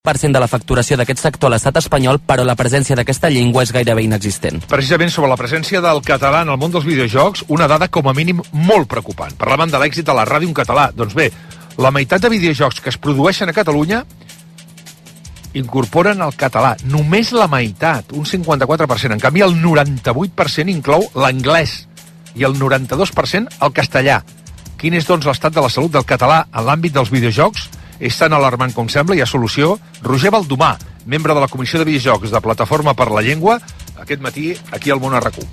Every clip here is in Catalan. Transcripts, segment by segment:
7% de la facturació d'aquest sector a l'estat espanyol, però la presència d'aquesta llengua és gairebé inexistent. Precisament sobre la presència del català en el món dels videojocs, una dada com a mínim molt preocupant. Parlaven de l'èxit de la ràdio en català. Doncs bé, la meitat de videojocs que es produeixen a Catalunya incorporen el català. Només la meitat, un 54%. En canvi, el 98% inclou l'anglès i el 92% el castellà. Quin és, doncs, l'estat de la salut del català en l'àmbit dels videojocs? És tan alarmant com sembla? Hi ha solució? Roger Baldomà, membre de la Comissió de Videojocs de Plataforma per la Llengua, aquest matí aquí al Món a RAC1.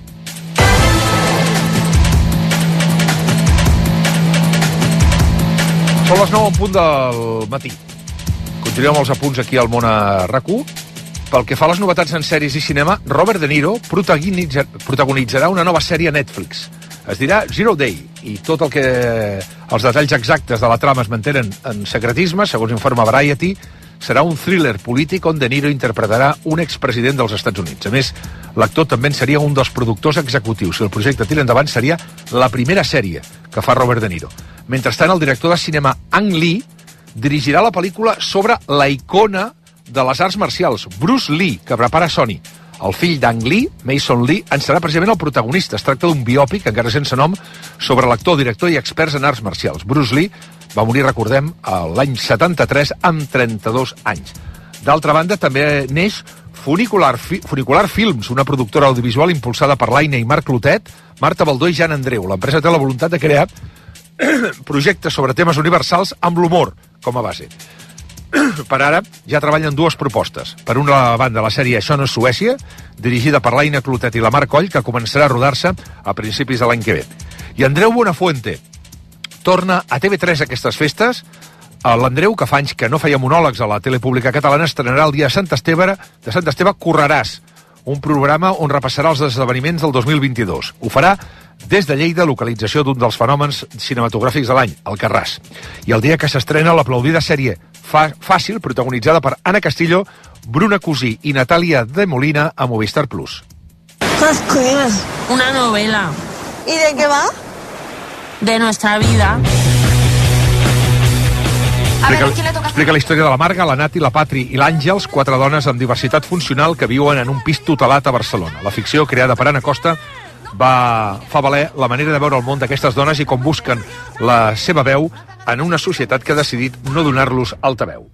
Són les 9 en punt del matí. Continuem amb els apunts aquí al Món a RAC1. Pel que fa a les novetats en sèries i cinema, Robert De Niro protagonitzarà una nova sèrie a Netflix. Es dirà Zero Day, i tot el que els detalls exactes de la trama es mantenen en secretisme, segons informa Variety, serà un thriller polític on De Niro interpretarà un expresident dels Estats Units. A més, l'actor també en seria un dels productors executius. Si el projecte tira endavant, seria la primera sèrie que fa Robert De Niro. Mentrestant, el director de cinema Ang Lee dirigirà la pel·lícula sobre la icona de les arts marcials, Bruce Lee, que prepara Sony. El fill d'Ang Lee, Mason Lee, en serà precisament el protagonista. Es tracta d'un biòpic, encara sense nom, sobre l'actor, director i experts en arts marcials. Bruce Lee va morir, recordem, l'any 73 amb 32 anys. D'altra banda, també neix Funicular Films, una productora audiovisual impulsada per l'Aina i Marc Clotet, Marta Baldó i Jan Andreu. L'empresa té la voluntat de crear projectes sobre temes universals amb l'humor com a base. Per ara, ja treballen dues propostes. Per una banda, la sèrie Això no és Suècia, dirigida per l'Aina Clotet i la Mar Coll, que començarà a rodar-se a principis de l'any que ve. I Andreu Buenafuente torna a TV3 aquestes festes. L'Andreu, que fa anys que no feia monòlegs a la tele pública catalana, estrenarà el dia de Sant Esteve Correràs, un programa on repassarà els esdeveniments del 2022. Ho farà des de Lleida, localització d'un dels fenòmens cinematogràfics de l'any, Alcarràs. I el dia que s'estrena l'aplaudida sèrie Fàcil, protagonitzada per Ana Castillo, Bruna Cusí i Natàlia de Molina a Movistar Plus. ¿Qué es? Una novela. ¿Y de qué va? De nuestra vida. Explica la història de la Marga, la Nati, la Patri i l'Àngels, 4 dones amb diversitat funcional que viuen en un pis tutelat a Barcelona. La ficció, creada per Ana Costa, fa valer la manera de veure el món d'aquestes dones i com busquen la seva veu en una societat que ha decidit no donar-los altaveu.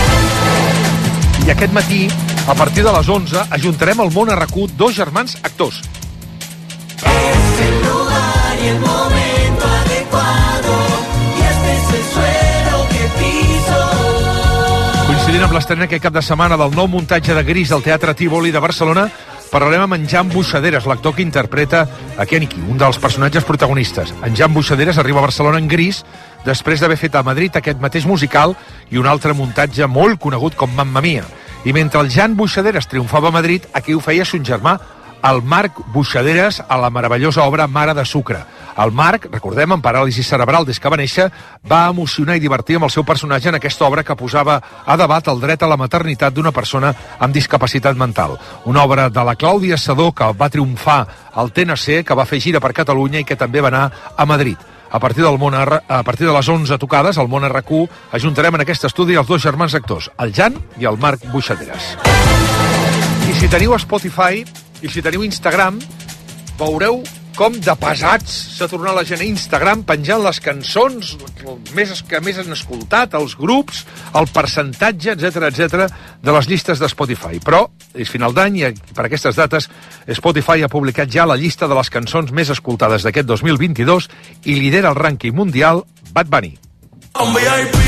I aquest matí, a partir de les 11, ajuntarem al Món a RAC1 dos germans actors. Es el lugar y el momento adecuado y este es el suelo que piso. Coincidint amb l'estrena aquest cap de setmana del nou muntatge de Gris al Teatre Tívoli de Barcelona, parlarem amb en Jan Buixaderes, l'actor que interpreta a Keniki, un dels personatges protagonistes. En Jan Buixaderes arriba a Barcelona en Gris després d'haver fet a Madrid aquest mateix musical i un altre muntatge molt conegut com Mamma Mia. I mentre el Jan Buixaderes triomfava a Madrid, aquí ho feia son germà, el Marc Buixaderes, a la meravellosa obra Mare de Sucre. El Marc, recordem, amb paràlisi cerebral des que va néixer, va emocionar i divertir amb el seu personatge en aquesta obra que posava a debat el dret a la maternitat d'una persona amb discapacitat mental. Una obra de la Clàudia Sedó que va triomfar al TNC, que va fer gira per Catalunya i que també va anar a Madrid. A partir de les 11 tocades, al Món a RAC1, ajuntarem en aquest estudi els dos germans actors, el Jan i el Marc Buixaderes. I si teniu Spotify i si teniu Instagram, veureu com de pesats s'ha tornat la gent a Instagram penjant les cançons que més han escoltat, els grups, el percentatge, etc de les llistes de Spotify. Però és final d'any i per aquestes dates Spotify ha publicat ja la llista de les cançons més escoltades d'aquest 2022 i lidera el rànquing mundial Bad Bunny. Un VIP,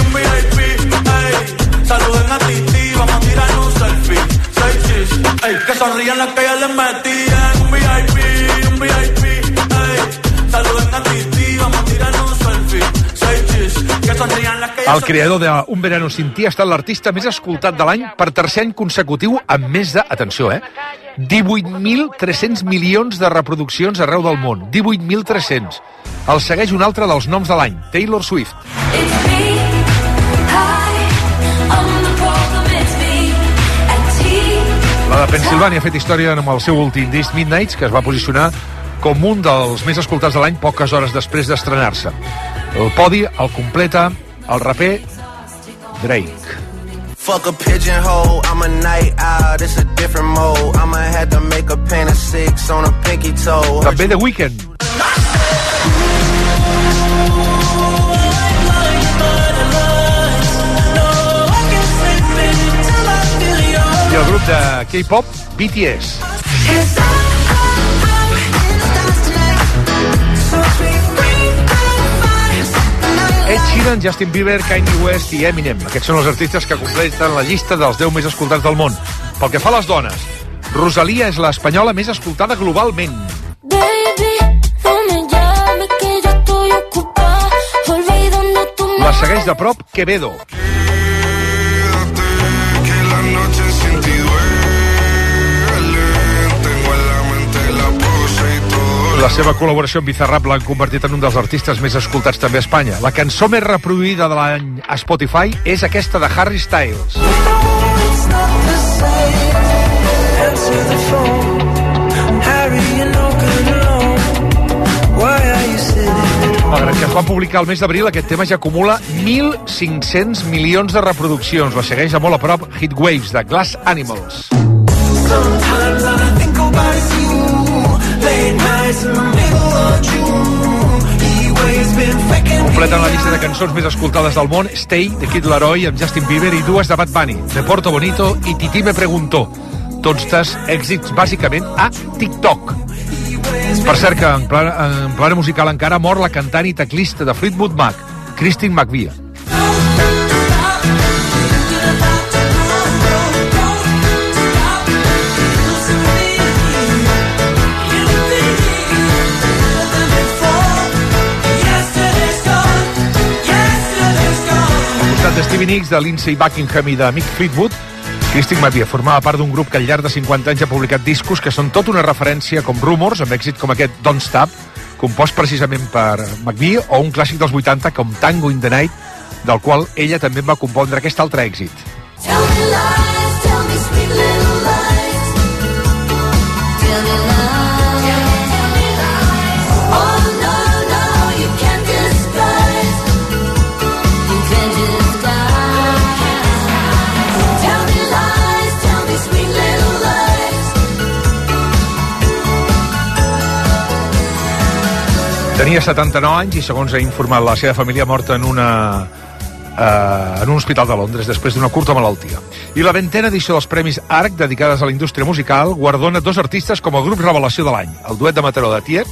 ey, saluden a Titi, vamos a tirar un selfie, 6 chis, ey, que sonrían las que ya les metían. Un VIP, ey, saluden a Titi, vamos a tirar un selfie, 6 chis, que sonrían las que ya... El creador de Un verano sin ti ha estat l'artista més escoltat de l'any per tercer any consecutiu amb més de, atenció, 18.300 milions de reproduccions arreu del món. 18.300. El segueix un altre dels noms de l'any, Taylor Swift. La de Pensilvània ha fet història amb el seu últim disc Midnights, que es va posicionar com un dels més escoltats de l'any poques hores després d'estrenar-se. El podi el completa el raper Drake. Fuck a pigeonhole, I'm a night owl, it's a different mode. I'ma have to make a pain of 6 on a pinky toe. També The Weeknd. I el grup de K-pop, BTS. Ed Sheeran, Justin Bieber, Kanye West i Eminem. Aquests són els artistes que completen la llista dels 10 més escoltats del món. Pel que fa a les dones, Rosalía és l'espanyola més escoltada globalment. La segueix de prop Quevedo. La seva col·laboració amb Bizarrap l'han convertit en un dels artistes més escoltats també a Espanya. La cançó més reproduïda de l'any a Spotify és aquesta de Harry Styles. Malgrat que es va publicar el mes d'abril, aquest tema ja acumula 1.500 milions de reproduccions. La segueix a molt a prop Heat Waves, de Glass Animals. Completen la llista de cançons més escoltades del món Stay, de Kid Laroi, amb Justin Bieber, i dues de Bad Bunny, de Porto Bonito i Titi me preguntó. Tots èxits bàsicament a TikTok. Per cert que en plana musical encara mor la cantant i teclista de Fleetwood Mac, Christine McVie. De Stevie Nicks, de Lindsey Buckingham i de Mick Fleetwood, Christine McVie formava part d'un grup que al llarg de 50 anys ha publicat discos que són tot una referència com Rumors, amb èxit com aquest Don't Stop, compost precisament per McVie, o un clàssic dels 80 com Tango in the Night, del qual ella també va compondre aquest altre èxit. Tell me lies, tell me sweet little lies. Tell me lies. Tenia 79 anys i, segons ha informat la seva família, morta en un hospital de Londres després d'una curta malaltia. I la 20ª edició dels Premis ARC, dedicades a la indústria musical, guardona dos artistes com a grup revelació de l'any. El duet de Mataró de Tiets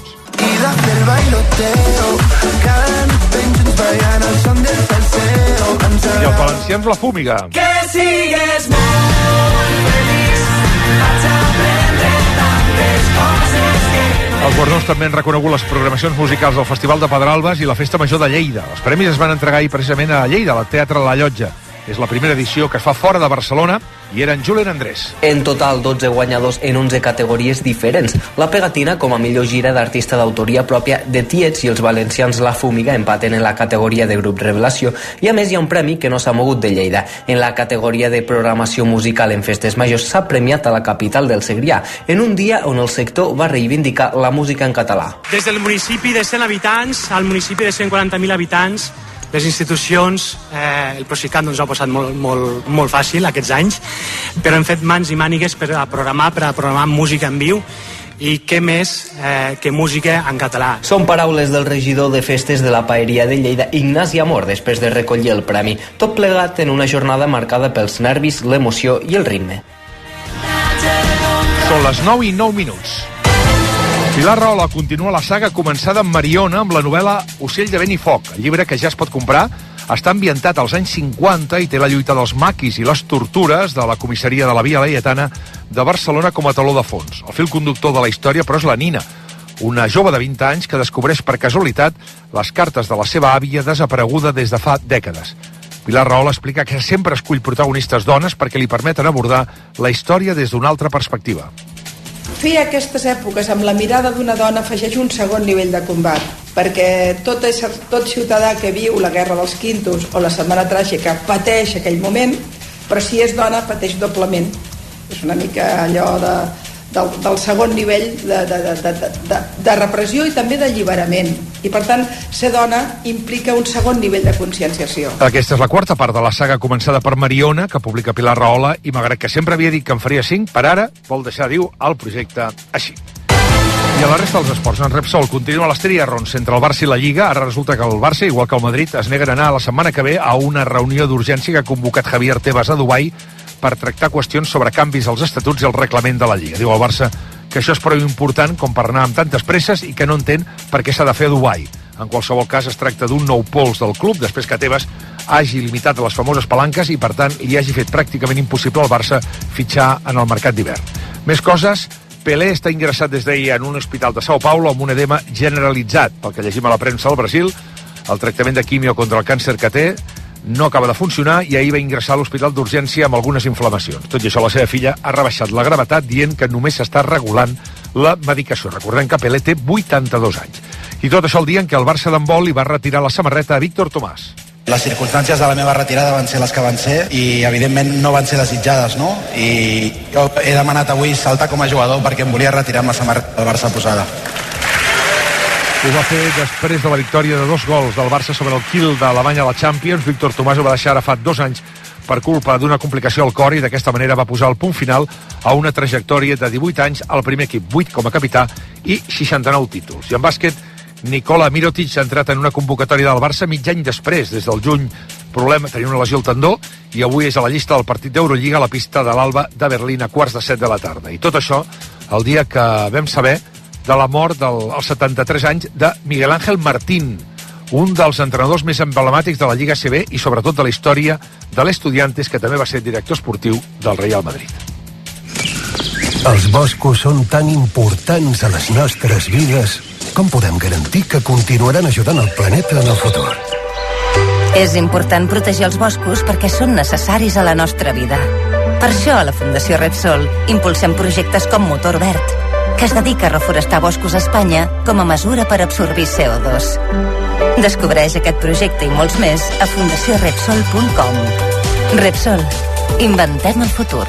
i els valencians La Fúmiga. Que sigues molt feliç, vaig aprendre tantes coses que... Els guardons també han reconegut les programacions musicals del Festival de Pedralbes i la Festa Major de Lleida. Els premis es van entregar ahir precisament a Lleida, al Teatre La Llotja. És la primera edició que es fa fora de Barcelona i eren Julen Andrés. En total, 12 guanyadors en 11 categories diferents. La pegatina com a millor gira d'artista d'autoria pròpia de Tiets i els valencians La Fúmiga empaten en la categoria de grup revelació. I a més hi ha un premi que no s'ha mogut de Lleida. En la categoria de programació musical en festes majors s'ha premiat a la capital del Segrià, en un dia on el sector va reivindicar la música en català. Des del municipi de 100 habitants al municipi de 140.000 habitants, les institucions, el Procicat no ens ho ha posat molt fàcil aquests anys, però hem fet mans i mànigues per programar música en viu, i què més que música en català. Són paraules del regidor de festes de la Paeria de Lleida, Ignasi Amor, després de recollir el premi. Tot plegat en una jornada marcada pels nervis, l'emoció i el ritme. Són les 9:09. Pilar Rahola continua la saga començada amb Mariona amb la novel·la Ocell de vent i foc. El llibre, que ja es pot comprar, està ambientat als anys 50 i té la lluita dels maquis i les tortures de la comissaria de la Via Laietana de Barcelona com a teló de fons. El fil conductor de la història, però, és la Nina, una jove de 20 anys que descobreix per casualitat les cartes de la seva àvia desapareguda des de fa dècades. Pilar Rahola explica que sempre escull protagonistes dones perquè li permeten abordar la història des d'una altra perspectiva. Fer aquestes èpoques amb la mirada d'una dona afegeix un segon nivell de combat, perquè tot ciutadà que viu la Guerra dels Quintos o la Setmana Tràgica pateix aquell moment, però si és dona pateix doblement. És una mica allò del segon nivell de repressió i també d'alliberament. I per tant, ser dona implica un segon nivell de conscienciació. Aquesta és la quarta part de la saga començada per Mariona, que publica Pilar Rahola, i malgrat que sempre havia dit que en faria 5, per ara vol deixar, diu, el projecte així. I a la resta dels esports, en Repsol continua l'Estriarrons entre el Barça i la Lliga. Ara resulta que el Barça, igual que el Madrid, es neguen a anar la setmana que ve a una reunió d'urgència que ha convocat Javier Tebas a Dubai per tractar qüestions sobre canvis als estatuts i el reglament de la Lliga. Diu el Barça que això és prou important com per anar amb tantes presses i que no entén per què s'ha de fer a Dubai. En qualsevol cas, es tracta d'un nou pols del club després que Tebas hagi limitat les famoses palanques i, per tant, li hagi fet pràcticament impossible al Barça fitxar en el mercat d'hivern. Més coses. Pelé està ingressat des d'ahir en un hospital de São Paulo amb un edema generalitzat. Pel que llegim a la premsa al Brasil, el tractament de quimio contra el càncer que té no acaba de funcionar i ahir va ingressar a l'hospital d'urgència amb algunes inflamacions. Tot i això, la seva filla ha rebaixat la gravetat dient que només s'està regulant la medicació. Recordem que Pelé té 82 anys. I tot això el dia en què el Barça d'handbol li va retirar la samarreta a Víctor Tomàs. Les circumstàncies de la meva retirada van ser les que van ser i evidentment no van ser desitjades, no? I jo he demanat avui saltar com a jugador perquè em volia retirar amb la samarreta del Barça posada. Ho va fer després de la victòria de 2 gols del Barça sobre el Kiel d'Alemanya a la Champions. Víctor Tomàs ho va deixar ara fa 2 anys per culpa d'una complicació al cor i d'aquesta manera va posar el punt final a una trajectòria de 18 anys al primer equip, 8 com a capità i 69 títols. I en bàsquet, Nikola Mirotic ha entrat en una convocatòria del Barça mig any després, des del juny. Problema, tenia una lesió al tendó i avui és a la llista del partit d'Eurolliga a la pista de l'Alba de Berlín a 6:45 de la tarda. I tot això el dia que vam saber de la mort als 73 anys de Miguel Ángel Martín, un dels entrenadors més emblemàtics de la Lliga ACB i sobretot de la història de l'Estudiantes, que també va ser director esportiu del Real Madrid. Els boscos són tan importants a les nostres vides. Com podem garantir que continuaran ajudant el planeta en el futur? És important protegir els boscos perquè són necessaris a la nostra vida. Per això, a la Fundació Repsol, impulsem projectes com Motor Verd, que es dedica a reforestar boscos a Espanya com a mesura per absorbir CO2. Descobreix aquest projecte i molts més a fundaciorepsol.com. Repsol. Inventem el futur.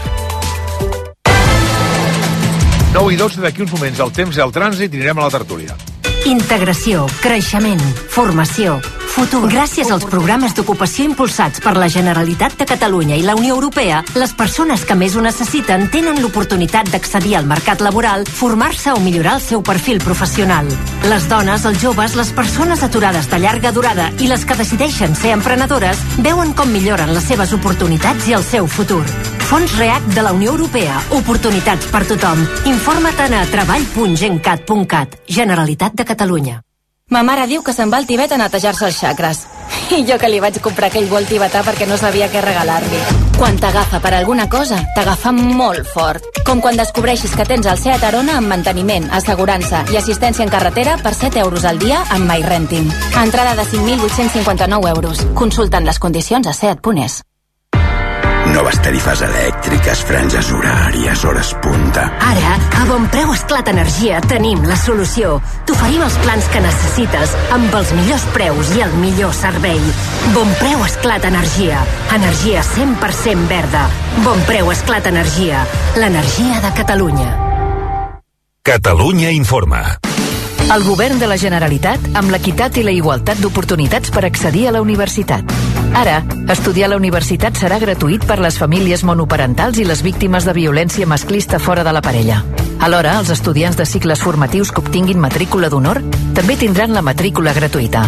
9 i 12, d'aquí uns moments, el temps i el trànsit, i anirem a la tertúlia. Integració, creixement, formació, futur. Gràcies als programes d'ocupació impulsats per la Generalitat de Catalunya i la Unió Europea, les persones que més ho necessiten tenen l'oportunitat d'accedir al mercat laboral, formar-se o millorar el seu perfil professional. Les dones, els joves, les persones aturades de llarga durada i les que decideixen ser emprenedores veuen com milloren les seves oportunitats i el seu futur. Fons REACT de la Unió Europea. Oportunitats per tothom. Informa't a treball.gencat.cat. Generalitat de Catalunya. Ma mare diu que se'n va al Tibet a netejar-se els xacres. I jo que li vaig comprar aquell vol tibetà perquè no sabia què regalar-li. Quan t'agafa per alguna cosa, t'agafa molt fort. Com quan descobreixis que tens el Seat Arona amb manteniment, assegurança i assistència en carretera per 7 euros al dia amb MyRenting. Entrada de 5.859 euros. Consultant les condicions a seat.es. Noves tarifes elèctriques, franges horàries, hores punta. Ara, a Bonpreu Esclat Energia tenim la solució. T'oferim els plans que necessites, amb els millors preus i el millor servei. Bonpreu Esclat Energia. Energia 100% verda. Bonpreu Esclat Energia. L'energia de Catalunya. Catalunya informa. El govern de la Generalitat amb l'equitat i la igualtat d'oportunitats per accedir a la universitat. Ara, estudiar a la universitat serà gratuït per les famílies monoparentals i les víctimes de violència masclista fora de la parella. Alhora, els estudiants de cicles formatius que obtinguin matrícula d'honor també tindran la matrícula gratuïta.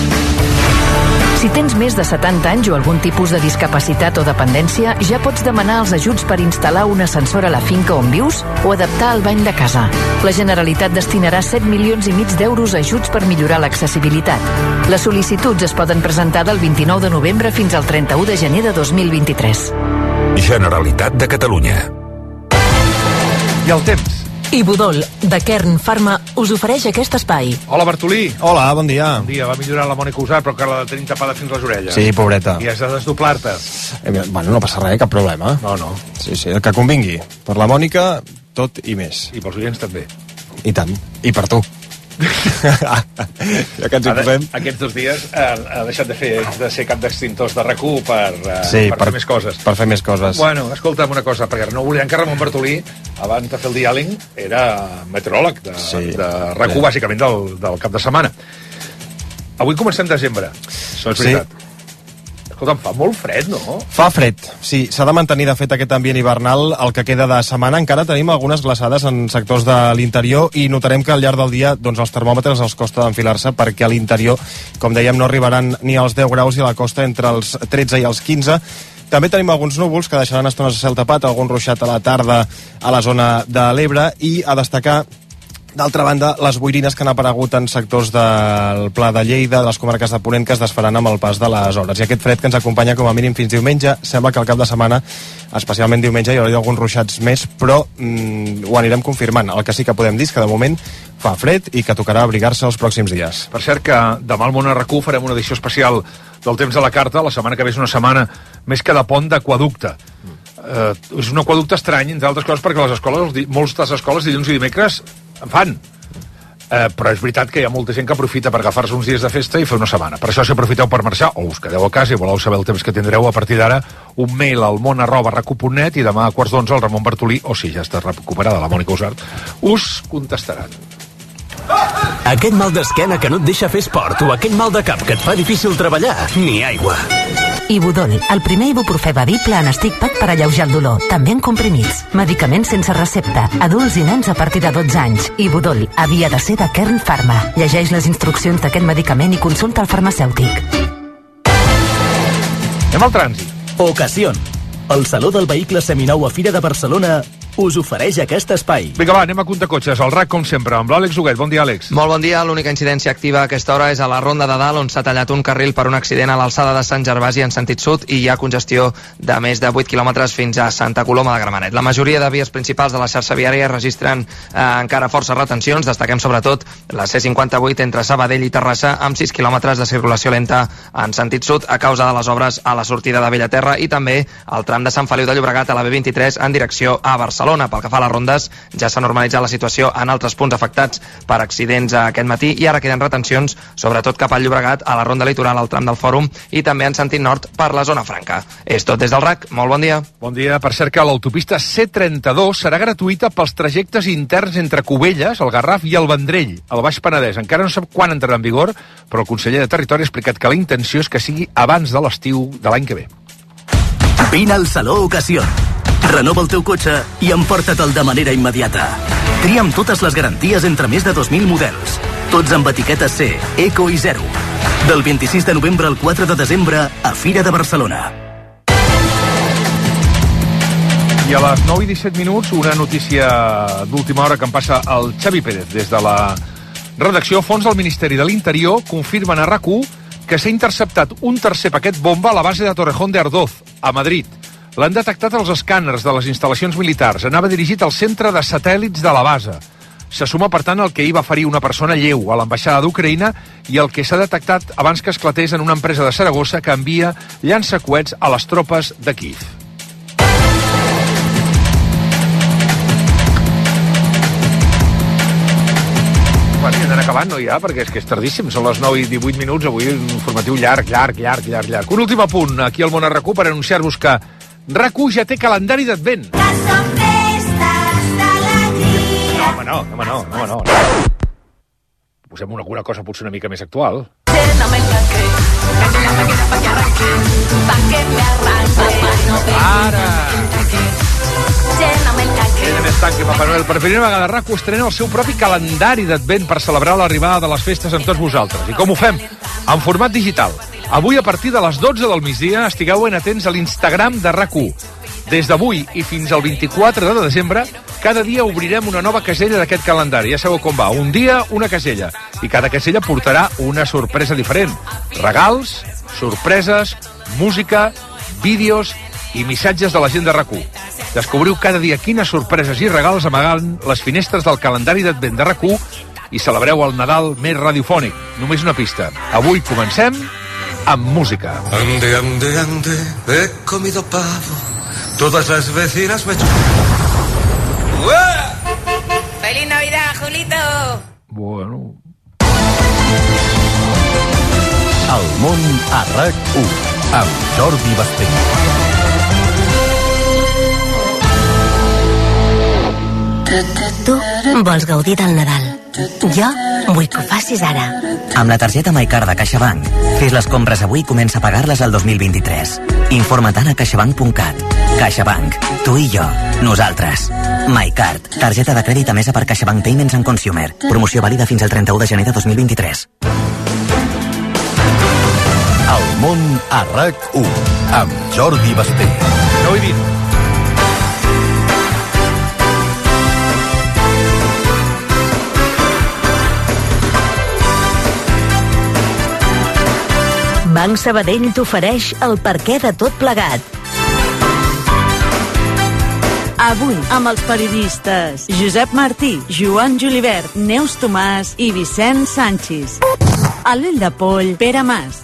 Si tens més de 70 anys o algun tipus de discapacitat o dependència, ja pots demanar els ajuts per instal·lar un ascensor a la finca on vius o adaptar el bany de casa. La Generalitat destinarà 7,5 milions d'euros a ajuts per millorar l'accessibilitat. Les sol·licituds es poden presentar del 29 de novembre fins al 31 de gener de 2023. Generalitat de Catalunya. I el temps. Ibudol, de Kern Pharma, us ofereix aquest espai. Hola, Bartolí. Hola, bon dia. Bon dia, va millorar la Mònica Usar, però que la tenim tapada fins les orelles. Sí, pobreta. I has de desdoblar-te. Bueno, no passa res, cap problema. No. Sí, el que convingui. Per la Mònica, tot i més. I pels oients també. I tant. I per tu. Ja que ens hi posem. Aquests 2 dies ha deixat de ser cap d'extintors de RAC1 per fer més coses. Per fer més coses. Bueno, escolta'm una cosa, perquè no volíem que Ramon Bartolí, abans de fer el diàling, era meteoròleg de RAC1, bàsicament del cap de setmana. Avui comencem desembre. Això és veritat. Escolta'm, fa molt fred, no? Fa fred, sí. S'ha de mantenir, de fet, aquest ambient hivernal el que queda de setmana. Encara tenim algunes glaçades en sectors de l'interior i notarem que al llarg del dia doncs, els termòmetres els costa d'enfilar-se perquè a l'interior, com dèiem, no arribaran ni als 10 graus i a la costa entre els 13 i els 15. També tenim alguns núvols que deixaran estones de cel tapat, algun ruixat a la tarda a la zona de l'Ebre i a destacar d'altra banda, les boirines que han aparegut en sectors del Pla de Lleida, de les comarques de Ponent, que es desfaran amb el pas de les hores. I aquest fred que ens acompanya com a mínim fins diumenge, sembla que al cap de setmana, especialment diumenge, hi haurà alguns ruixats més, però ho anirem confirmant. El que sí que podem dir és que de moment fa fred i que tocarà abrigar-se els pròxims dies. Per cert que demà al Món RQ farem una edició especial del Temps de la Carta. La setmana que ve és una setmana més que de pont d'aquaducte. És un aquaducte estrany, entre altres coses, perquè les escoles, moltes escoles dilluns i dimecres en fan. Però és veritat que hi ha molta gent que aprofita per agafar-se uns dies de festa i fer una setmana. Per això, si aprofiteu per marxar o us quedeu a casa i voleu saber el temps que tindreu, a partir d'ara, un mail al món@racu.net i demà a 11:15 el Ramon Bartolí, o si ja està recuperada la Mònica Usart, us contestaran. Aquest mal d'esquena que no et deixa fer esport o aquell mal de cap que et fa difícil treballar, ni aigua. Ibudol, el primer ibuprofè bevible en stick pack per alleujar el dolor, també en comprimits. Medicaments sense recepta, adults i nens a partir de 12 anys. Ibudol havia de ser de Kern Pharma. Llegeix les instruccions d'aquest medicament i consulta el farmacèutic. Anem al trànsit. Ocasión. El Saló del Vehicle Seminou a Fira de Barcelona us ofereix aquest espai. Vinga, va, anem a Contacotxes, al RAC, com sempre, amb l'Àlex Huguet. Bon dia, Àlex. Molt bon dia. L'única incidència activa a aquesta hora és a la Ronda de Dalt, on s'ha tallat un carril per un accident a l'alçada de Sant Gervasi en sentit sud i hi ha congestió de més de 8 quilòmetres fins a Santa Coloma de Gramenet. La majoria de vies principals de la xarxa viària registren encara força retencions. Destaquem sobretot la C58 entre Sabadell i Terrassa, amb 6 quilòmetres de circulació lenta en sentit sud a causa de les obres a la sortida de Bellaterra, i també el tram de Sant Feliu de Llobregat a la B23 en direcció a Barcelona. Pel que fa a les rondes, ja s'ha normalitzat la situació en altres punts afectats per accidents aquest matí i ara queden retencions, sobretot cap al Llobregat, a la ronda litoral, al tram del Fòrum, i també en sentit nord per la zona franca. És tot des del RAC. Molt bon dia. Bon dia. Per cert que l'autopista C32 serà gratuïta pels trajectes interns entre Cubelles, el Garraf i el Vendrell, al Baix Penedès. Encara no sap quan entrarà en vigor, però el conseller de Territori ha explicat que la intenció és que sigui abans de l'estiu de l'any que ve. Vine al Saló Ocasión. Renova el teu cotxe i emporta-te'l de manera immediata. Tria amb totes les garanties entre més de 2.000 models. Tots amb etiquetes C, Eco i Zero. Del 26 de novembre al 4 de desembre a Fira de Barcelona. I a les 9 i 17 minuts, una notícia d'última hora que em passa el Xavi Pérez. Des de la redacció, fons del Ministeri de l'Interior confirmen a RAC1 que s'ha interceptat un tercer paquet bomba a la base de Torrejón de Ardoz, a Madrid. L'han detectat els escàners de les instal·lacions militars. Anava dirigit al centre de satèl·lits de la base. Se suma, per tant, el que hi va ferir una persona lleu a l'ambaixada d'Ucraïna i el que s'ha detectat abans que esclatés en una empresa de Saragossa que envia llançacoets a les tropes de Kíev. Bueno, i anem acabant, no ja, perquè és que és tardíssim, són les 9 i 18 minuts, avui un informatiu llarg. Un últim apunt aquí al Món RAC per anunciar-vos que RAC1 ja té calendari d'advent. Que són festes d'alegria. No. Posem alguna cosa potser una mica més actual. Ara! Tenen més tanque, Papa Noel. Per primera vegada, RAC1 estrena el seu propi calendari d'advent per celebrar l'arribada de les festes amb tots vosaltres. I com ho fem? En format digital. Avui, a partir de les 12 del migdia, estigueu ben atents a l'Instagram de RAC1. Des d'avui i fins al 24 de desembre, cada dia obrirem una nova casella d'aquest calendari. Ja sabeu com va. Un dia, una casella. I cada casella portarà una sorpresa diferent. Regals, sorpreses, música, vídeos i missatges de la gent de RAC1. Descobriu cada dia quines sorpreses i regals amagant les finestres del calendari d'advent de RAC1 i celebreu el Nadal més radiofònic. Només una pista. Avui comencem amb música. Ande, he comido pavo. Todas las vecinas me... ¡Feliz Navidad, Julito! Bueno... El món a RAC1 amb Jordi Basté. Tu vols gaudir del Nadal. Jo vull que ho facis ara. Amb la targeta MyCard de CaixaBank, fes les compres avui i comença a pagar-les al 2023. Informa't a caixabank.cat. CaixaBank. Tu i jo. Nosaltres. MyCard. Targeta de crèdit emesa per CaixaBank Payments and Consumer. Promoció vàlida fins al 31 de gener de 2023. El món a RAC1 amb Jordi Basté. 9:20. Banc Sabadell t'ofereix el perquè de tot plegat. Avui, amb els periodistes Josep Martí, Joan Julivert, Neus Tomàs i Vicent Sanchis. A l'Ull de Poll, Pere Mas.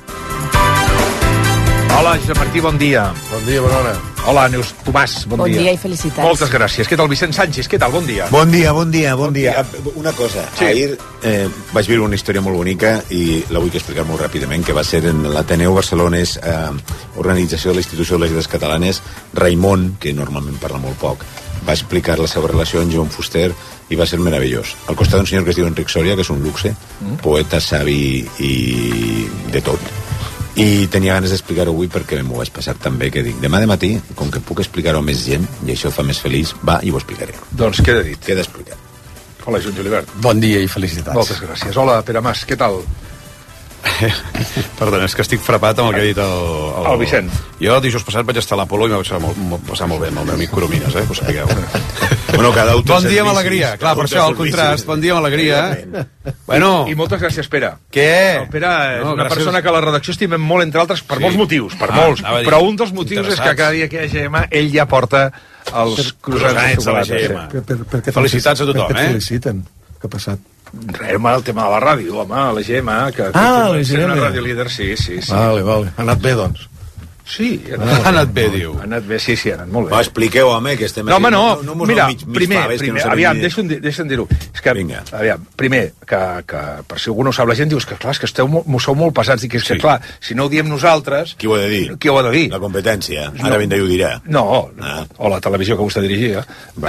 Hola, Josep Martí, bon dia. Bon dia, bona hora. Hola, Neus Tomàs, bon dia. Bon dia i felicitats. Moltes gràcies. Què tal, Vicent Sánchez? Què tal? Bon dia. Bon dia. Una cosa, sí. Ahir vaig viure una història molt bonica i la vull explicar molt ràpidament, que va ser en l'Ateneu Barcelonès, organització de l'Institució de les Lletres Catalanes. Raimon, que normalment parla molt poc, va explicar la seva relació amb Joan Fuster i va ser meravellós. Al costat d'un senyor que es diu Enric Soria, que és un luxe, poeta, savi i de tot. I tenia ganes d'explicar-ho avui perquè m'ho vaig passar tan bé que dic, demà de matí, com que puc explicar-ho a més gent i això fa més feliç, va i ho explicaré. Doncs queda dit. Queda explicat. Hola, Joan Julivert. Bon dia i felicitats. Moltes gràcies. Hola, Pere Mas, què tal? Perdona, és que estic frapat amb el que ha dit el Vicent. Jo dijous passat vaig estar a l'Apolo i m'ho vaig passar molt bé amb el meu amic Coromines, que ho sapigueu. Bueno, cada bon dia amb alegria, clar, per això el contrast, bon dia amb alegria. Bueno. I moltes gràcies, Pere. Què? El Pere és una persona que a la redacció estimem molt, entre altres, per molts motius, però un dels motius és que cada dia que hi ha GM ell ja porta els croissants de la GM. Felicitats a tothom, Per què et feliciten? Què ha passat? Res, el tema de la ràdio, home, la GM, que la GM. Una ràdio líder, sí. Vale. Ha anat bé, doncs. Sí, ha anat bé, diu. Ha anat bé, sí, ha anat molt bé. Va, expliqueu, home, que estem... No, home, no. Mira, primer, aviam, deixa'm dir-ho. És que, aviam, primer, que per si algú no ho sap, la gent diu, és que clar, és que m'ho sou molt pesats, i que és que, clar, si no ho diem nosaltres... Qui ho ha de dir? Qui ho ha de dir? La competència. Ara vindrà i ho dirà. No, o la televisió que vostè dirigia.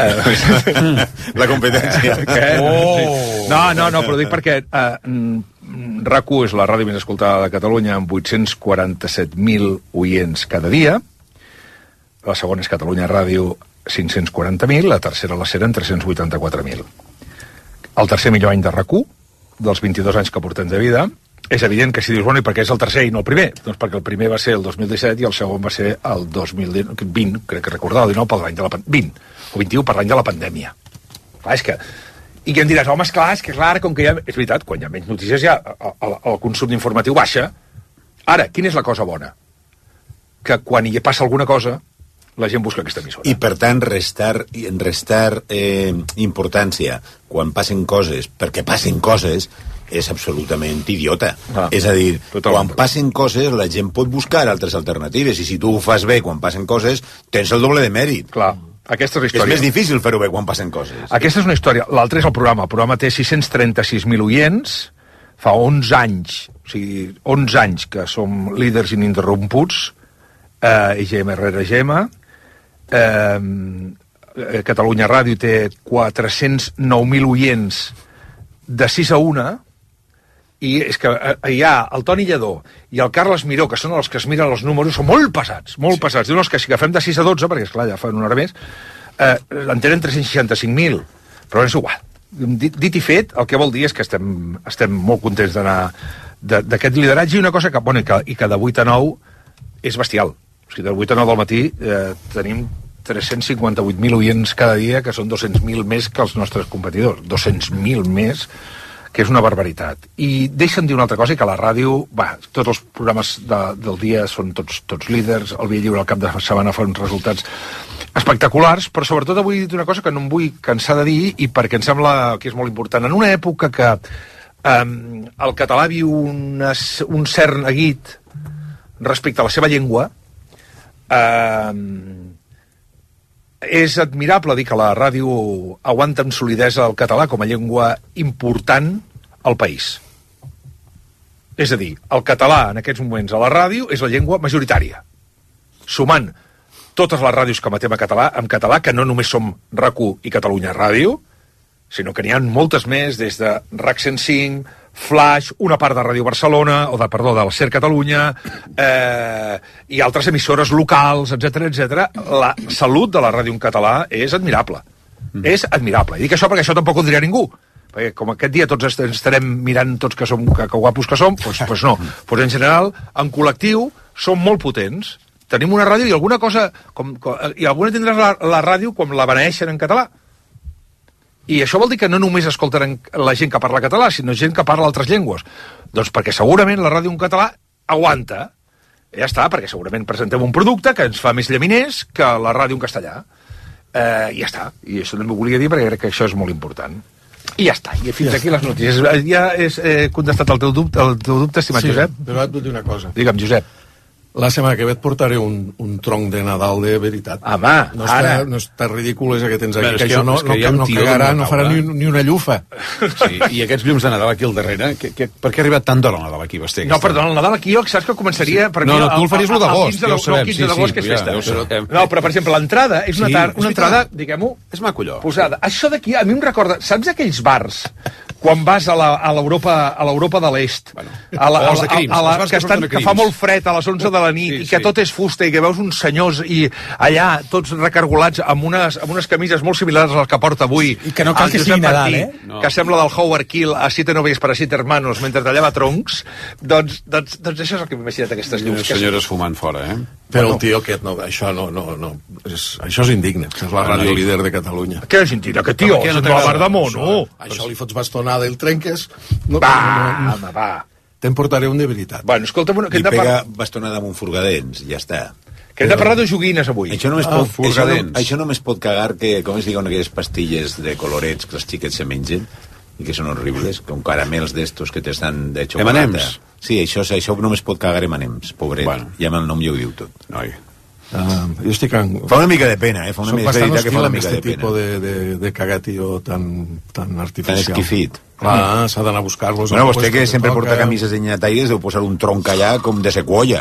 La competència. No, però dic perquè... RAC1 és la ràdio més escoltada de Catalunya amb 847.000 oients cada dia. La segona és Catalunya Ràdio, 540.000, la tercera la SER, 384.000. El tercer millor any de RAC1, dels 22 anys que portem de vida. És evident que si dius, bueno, i per què és el tercer i no el primer? Doncs perquè el primer va ser el 2017 i el segon va ser el 2020, crec que recordar, el 19 per l'any de la 20 o 21 per l'any de la pandèmia. Clar, és que... I que em diràs, home, és clar, com que hi ha... És veritat, quan hi ha menys notícies ja el consum d'informatiu baixa. Ara, quina és la cosa bona? Que quan hi passa alguna cosa, la gent busca aquesta emissora. I, per tant, restar importància quan passen coses, perquè passen coses, és absolutament idiota. És a dir, quan passen coses, la gent pot buscar altres alternatives, i si tu ho fas bé quan passen coses, tens el doble de mèrit. Clar. Aquesta és la història. És més difícil fer-ho bé quan passen coses. Aquesta és una història. L'altra és el programa. El programa té 636.000 oients, fa 11 anys, o sigui, 11 anys que som líders ininterromputs, IGM rere GM. Catalunya Ràdio té 409.000 oients de 6 a 1, i és que hi ha el Toni Lledó i el Carles Miró, que són els que es miren els números, són molt pesats, diuen els que si agafem de 6 a 12, perquè esclar, ja fan una hora més, en tenen 365.000, però és igual. Dit i fet, el que vol dir és que estem molt contents d'anar d'aquest lideratge, i una cosa que, bueno, i que de 8 a 9 és bestial. O sigui, de 8 a 9 del matí tenim 358.000 oients cada dia, que són 200.000 més que els nostres competidors, 200.000 més, que és una barbaritat. I deixa'm dir una altra cosa, i que la ràdio, tots els programes del dia són tots líders, el Via Lliure al cap de setmana fa uns resultats espectaculars, però sobretot avui he dit una cosa que no em vull cansar de dir, i perquè em sembla que és molt important. En una època que el català viu un cert neguit respecte a la seva llengua, és admirable dir que la ràdio aguanta amb solidesa el català com a llengua important al país. És a dir, el català en aquests moments a la ràdio és la llengua majoritària. Sumant totes les ràdios que emetem en català, que no només som RAC1 i Catalunya Ràdio, sinó que n'hi ha moltes més, des de RAC 105, Flash, una part de Ràdio Barcelona, de la SER Catalunya, i altres emissores locals, etc. La salut de la ràdio en català és admirable. És admirable. I dic això perquè això tampoc ho diria ningú. Perquè com aquest dia tots estarem mirant tots que guapos que som, doncs no. Doncs en general, en col·lectiu, som molt potents. Tenim una ràdio i alguna cosa... I alguna tindràs la ràdio com la beneeixen en català. I això vol dir que no només escoltaran la gent que parla català, sinó gent que parla altres llengües. Doncs perquè segurament la ràdio en català aguanta. Ja està, perquè segurament presentem un producte que ens fa més llaminers que la ràdio en castellà. I ja està. I això també ho volia dir perquè crec que això és molt important. I ja està. I fins aquí les notícies. Ja he contestat el teu dubte, estimat Josep. Però et vull dir una cosa. Digue'm, Josep. La setmana que ve et portaré un tronc de Nadal de veritat. Home, ara... No està ridícul, és que tens aquí, que això no cagarà, no farà ni una llufa. Sí, i aquests llums de Nadal aquí al darrere, per què ha arribat tant d'hora el Nadal aquí, Basté? No, perdona, el Nadal aquí, saps que començaria... No, tu el faries l'1 d'agost, ja ho sabem. 15 d'agost, que és festa. No, però, per exemple, l'entrada és una entrada, diguem-ho... És maco, allò. Posada. Això d'aquí, a mi em recorda... Saps aquells bars, quan vas a l'Europa de l'Est, que fa molt fred a les 11 de la nit, i que tot és fusta, i que veus uns senyors i allà tots recargolats amb unes camises molt similars a les que porta avui i que no cal que sigui Nadal, que sembla del Howard Keel a Siete novias para siete hermanos mentre tallava troncs, doncs això és el que m'he imaginat, aquestes llums. Senyores fumant fora, Però el tio aquest, això és indigne, és la ràdio líder de Catalunya. Què és indigne, aquest tio? És la bar de mono. Això li fots bastonada i el trenques. Va. Te'n portaré un de veritat. Bueno, escolta'm... I pega bastonada amb un furgadents, ja està. Que hem de parlar de joguines avui. Això només pot cagar que, com es diuen aquelles pastilles de colorets que els xiquets se mengen i que són horribles, com caramels d'estos que t'estan de xocolata. M&M's? Sí, això només pot cagar M&M's, pobret. Bueno. Ja amb el nom ja ho diu tot. Noi. Jo estic fa una mica de pena, fa una mica de que fa una mica de pena. Soc bastant hostil de cagatio tan artificial. Tan esquifit. Clar, s'ha d'anar a buscar-los. Bueno, vostè que sempre porta camises de nyataires deu posar un tronc allà com de sequoia.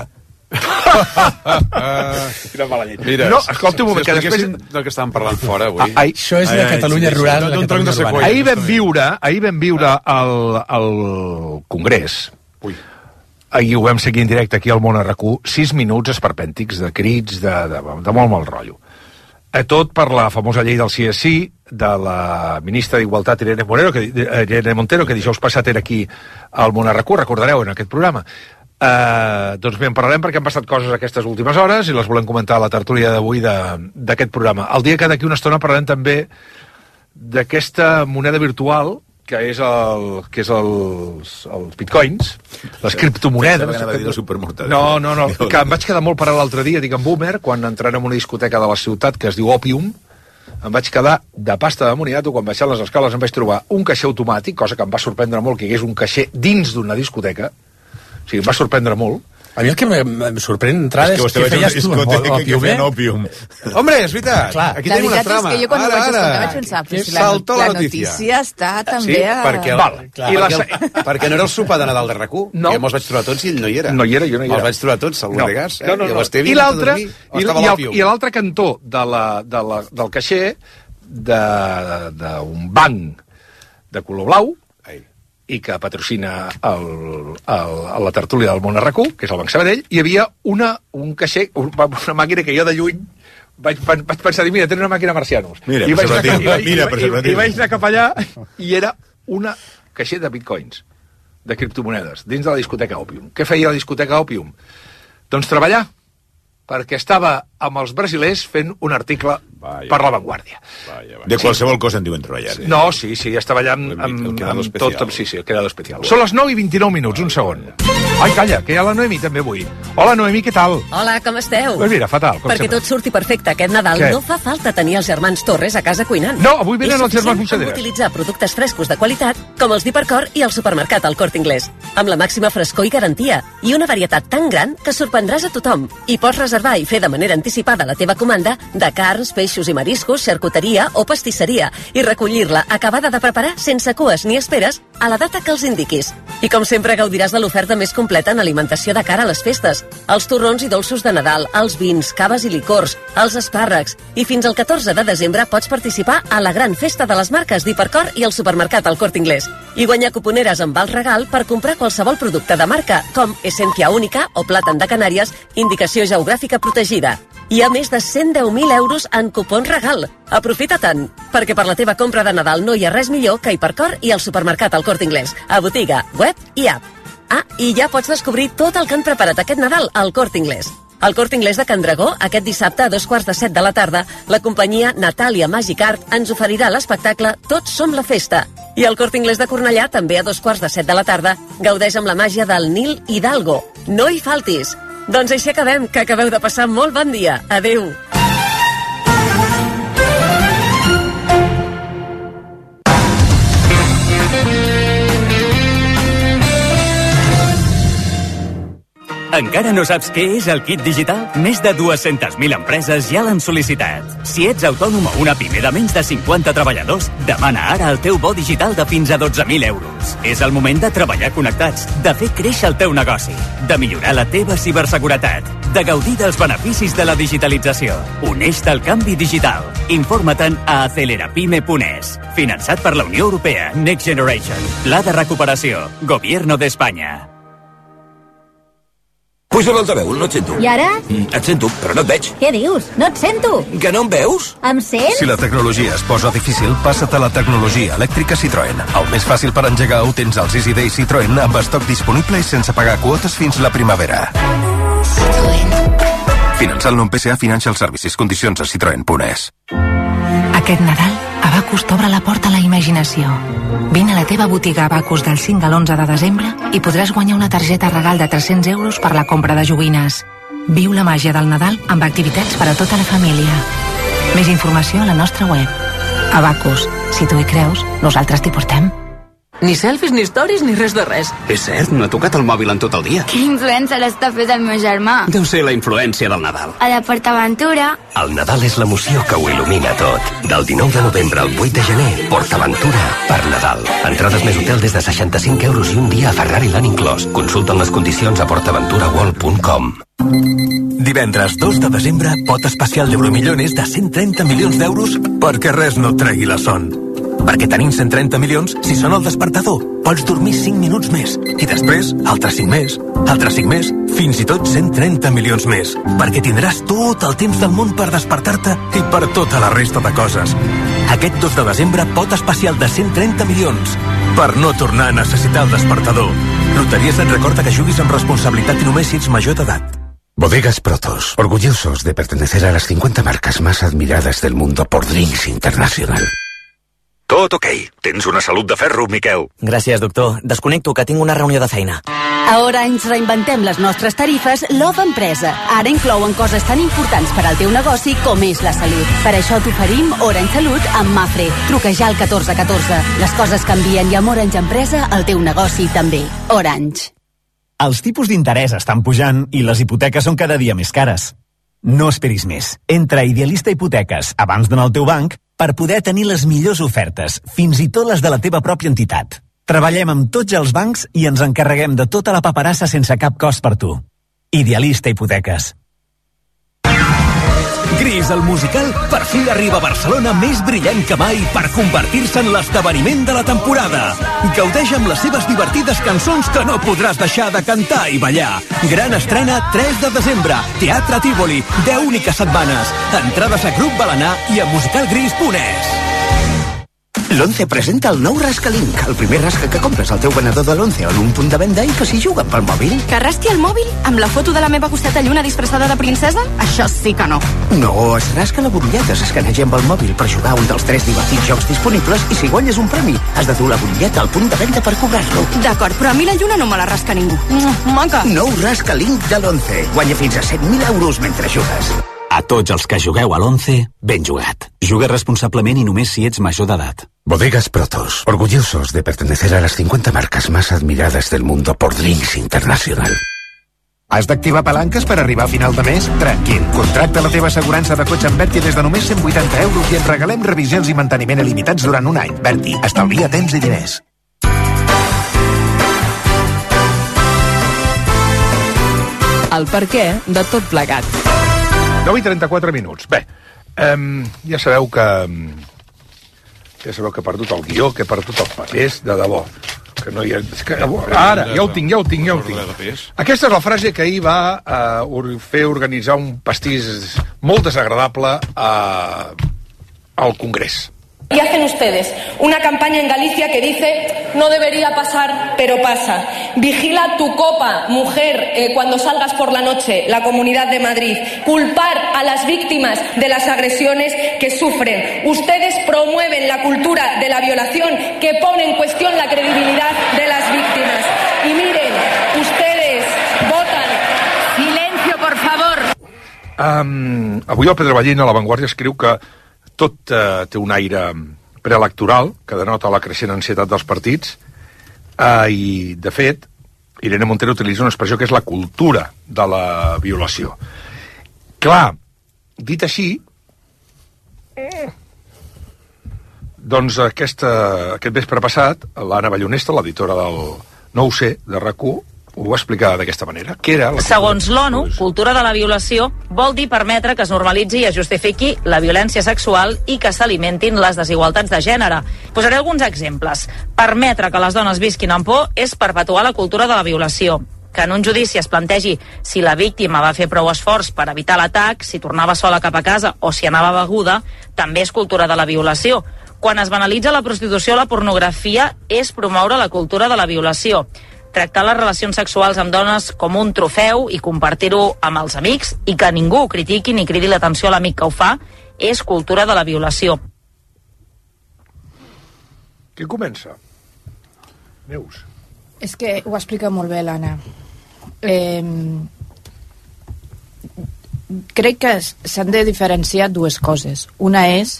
Quina mala llet. Mira, no, escolta un moment, que després... del que estàvem parlant fora avui. Això és de Catalunya rural. D'un tronc de sequoia. Ahir vam viure al Congrés. Ahir ho vam seguir en directe aquí al Món RQ, 6 minuts esperpèntics de crits de molt mal rotllo. Tot per la famosa llei del sí és sí, de la ministra d'Igualtat Irene Montero, que dijous passat era aquí al Món RQ, recordareu, en aquest programa. Doncs bé, en parlarem perquè han passat coses aquestes últimes hores i les volem comentar a la tertúlia d'avui d'aquest programa. El dia que d'aquí una estona parlarem també d'aquesta moneda virtual que és els bitcoins, les criptomonedes. No, que em vaig quedar molt parat l'altre dia, dic en Boomer, quan entrant en una discoteca de la ciutat que es diu Opium, em vaig quedar de pasta de moniato. Quan baixant les escales em vaig trobar un caixer automàtic, cosa que em va sorprendre molt que hi hagués un caixer dins d'una discoteca. O sigui, em va sorprendre molt. A mi el que em sorprèn d'entrada és que feies tu Òpium. Hombre, és veritat. Clar. Aquí tenim una trama. La veritat és que jo quan ho vaig escoltar vaig pensar la notícia està també perquè no era el sopar de Nadal de RAC1. No. Jo me'ls vaig trobar tots i ell no hi era. No hi era, jo no hi era. Me'ls vaig trobar tots, al Borregàs. I l'altre cantó del caixer d'un banc de color blau i que patrocina la tertúlia del Món RQ, que és el Banc Sabadell, hi havia un caixer, una màquina que jo de lluny vaig pensar, mira, tenen una màquina marcianos. I vaig anar cap allà i era una caixer de bitcoins, de criptomonedes, dins de la discoteca Opium. Què feia la discoteca Opium? Doncs treballar, perquè estava amb els brasilers fent un article per La Vanguardia. De qualsevol cosa en diuen treballar. No, sí, estava allà amb tot, sí, el quedado especial. Són les 9:29 minuts, un segon. Ai, calla, que hi ha la Noemi també avui. Hola, Noemi, què tal? Hola, com esteu? Pues mira, fatal, com Perquè sempre. tot surti perfecte aquest Nadal, no fa falta tenir els germans Torres a casa cuinant. No, avui venen els germans Buixaderes. És utilitzar productes frescos de qualitat, com els d'Hipercor i el supermercat El Corte Inglés, amb la màxima frescor i garantia, i una varietat tan gran que sorprendràs a tothom. I pots reservar i fer de manera anticipada la teva comanda de carns, peixos i mariscos, xarcuteria o pastisseria, i recollir-la acabada de preparar sense cues ni esperes a la data que els indiquis. I com sempre gaudiràs de l'oferta més completa en alimentació de cara a les festes. Els torrons i dolços de Nadal, els vins, caves i licors, els espàrrecs. I fins al 14 de desembre pots participar a la gran festa de les marques d'Hipercor i el supermercat El Corte Inglés. I guanyar cuponeres amb val regal per comprar qualsevol producte de marca, com Esencia Única o Plàtan de Canàries, indicació geogràfica protegida. Hi ha més de 110.000 euros en cupons regal. Aprofita tant, perquè per la teva compra de Nadal no hi ha res millor que Hipercor i el supermercat El Corte Inglés, a botiga, web i app. Ah, i ja pots descobrir tot el que han preparat aquest Nadal al Corte Inglés. Al Corte Inglés de Can Dragó, aquest dissabte a 7:15 de la tarda, la companyia Natàlia Magic Art ens oferirà l'espectacle Tots som la festa. I al Corte Inglés de Cornellà, també a 7:15 de la tarda, gaudeix amb la màgia del Nil Hidalgo. No hi faltis! Doncs així acabem, que acabeu de passar molt bon dia. Adéu! Encara no saps què és el kit digital? Més de 200.000 empreses ja l'han sol·licitat. Si ets autònom o una pime de menys de 50 treballadors, demana ara el teu bo digital de fins a 12.000 euros. És el moment de treballar connectats, de fer créixer el teu negoci, de millorar la teva ciberseguretat, de gaudir dels beneficis de la digitalització. Uneix-te al canvi digital. Informa-te'n a acelerapime.es. Finançat per la Unió Europea, Next Generation. Pla de recuperació. Gobierno d'Espanya. Puja l'altaveu, no et sento. I ara? Et sento, però no et veig. Què dius? No et sento. Que no em veus? Em sents? Si la tecnologia es posa difícil, passa't a la tecnologia elèctrica Citroën. El més fàcil per engegar ho tens als Easy Days Citroën amb estoc disponible i sense pagar quotes fins la primavera. Finançant l'on PSA Financial Services. Condicions a citroen.es. Aquest Nadal, Abacus t'obre la porta a la imaginació. Vine a la teva botiga Abacus del 5 al 11 de desembre i podràs guanyar una targeta regal de 300 euros per la compra de joguines. Viu la màgia del Nadal amb activitats per a tota la família. Més informació a la nostra web. Abacus, si tu hi creus, nosaltres t'hi portem. Ni selfies, ni stories, ni res de res. És cert, no he tocat el mòbil en tot el dia. Quin influencer està fet el meu germà. Deu ser la influència del Nadal. A la PortAventura. El Nadal és l'emoció que ho il·lumina tot. Del 19 de novembre al 8 de gener, PortAventura per Nadal. Entrades més hotel des de 65 euros i un dia a Ferrari l'han inclòs. Consulten les condicions a portaventuraworld.com. Divendres 2 de desembre, pot especial d'Euromillones de 130 milions d'euros perquè res no et tregui la son. Perquè tenim 130 milions, si sona el despertador, pots dormir 5 minuts més. I després, altres 5 més, altres 5 més, fins i tot 130 milions més. Perquè tindràs tot el temps del món per despertar-te i per tota la resta de coses. Aquest 2 de desembre, pot especial de 130 milions. Per no tornar a necessitar el despertador. Loteries et recorda que juguis amb responsabilitat i només si ets major d'edat. Bodegas Protos, orgullosos de pertenecer a las 50 marcas más admiradas del mundo por Drinks International. Tot ok. Tens una salut de ferro, Miquel. Gràcies, doctor. Desconnecto, que tinc una reunió de feina. A Orange reinventem les nostres tarifes Love Empresa. Ara inclouen coses tan importants per al teu negoci com és la salut. Per això t'oferim Orange Salut amb Mafre. Truca ja al 1414. Les coses canvien i amb Orange Empresa el teu negoci també. Orange. Els tipus d'interès estan pujant i les hipoteques són cada dia més cares. No esperis més. Entra a Idealista Hipoteques abans d'anar al teu banc per poder tenir les millors ofertes, fins i tot les de la teva pròpia entitat. Treballem amb tots els bancs i ens encarreguem de tota la paperassa sense cap cost per tu. Idealista Hipoteques. Gris, el musical, per fi arriba a Barcelona més brillant que mai per convertir-se en l'esdeveniment de la temporada. Gaudeix amb les seves divertides cançons que no podràs deixar de cantar i ballar. Gran estrena 3 de desembre. Teatre Tívoli, 10 úniques setmanes. Entrades a Grup Balanà i a musicalgris.es. L'Once presenta el nou Rascalink, el primer rasca que compres al teu venedor de l'Once o en un punt de venda i que s'hi juguen pel mòbil. Que rasqui el mòbil amb la foto de la meva gosteta lluna disfressada de princesa? Això sí que no. No, es rasca la butlleta, s'escaneja amb el mòbil per jugar a un dels 3 divertits jocs disponibles i si guanyes un premi, has de dur la butlleta al punt de venda per cobrar-lo. D'acord, però a mi la lluna no me la rasca ningú. Maca! Nou Rascalink de l'Once. Guanya fins a 7.000 euros mentre jugues. A tots els que jugueu a l'11, ben jugat. Juga responsablement i només si ets major d'edat. Bodegas Protos, orgullosos de pertenecer a las 50 marcas más admiradas del mundo por Drinks International. Has d'activar palanques per arribar a final de mes? Tranquil, contracta la teva assegurança de cotxe amb Berti des de només 180 euros i et regalem revisions i manteniment il·limitats durant un any. Berti, estalvia temps i diners. El perquè de tot plegat. 9:34 minuts. Bé, ja sabeu que he perdut el guió, que he perdut els papers, de debò. Que no hi ha... Ara, ja ho tinc. Aquesta és la frase que ahir va fer organitzar un pastís molt desagradable al Congrés. Y hacen ustedes una campaña en Galicia que dice no debería pasar, pero pasa. Vigila tu copa, mujer, cuando salgas por la noche, la Comunidad de Madrid. Culpar a las víctimas de las agresiones que sufren. Ustedes promueven la cultura de la violación que pone en cuestión la credibilidad de las víctimas. Y miren, ustedes votan. Silencio, por favor. Avui el Pedro Ballín a La Vanguardia escriu que tot té un aire preelectoral que denota la creixent ansietat dels partits i, de fet, Irene Montero utilitza una expressió que és la cultura de la violació. Clar, dit així, doncs aquest vespre passat, l'Anna Ballonesta, l'editora del 9C de RAC1, ho va explicar d'aquesta manera. Què era? Segons l'ONU, cultura de la violació vol dir permetre que es normalitzi i es justifiqui la violència sexual i que s'alimentin les desigualtats de gènere. Posaré alguns exemples. Permetre que les dones visquin amb por és perpetuar la cultura de la violació. Que en un judici es plantegi si la víctima va fer prou esforç per evitar l'atac, si tornava sola cap a casa o si anava beguda, també és cultura de la violació. Quan es banalitza la prostitució o la pornografia és promoure la cultura de la violació. Tractar les relacions sexuals amb dones com un trofeu i compartir-ho amb els amics i que ningú critiqui ni cridi l'atenció a l'amic que ho fa és cultura de la violació. Qui comença? Neus. És que ho explica molt bé l'Anna. Crec que s'han de diferenciar dues coses. Una és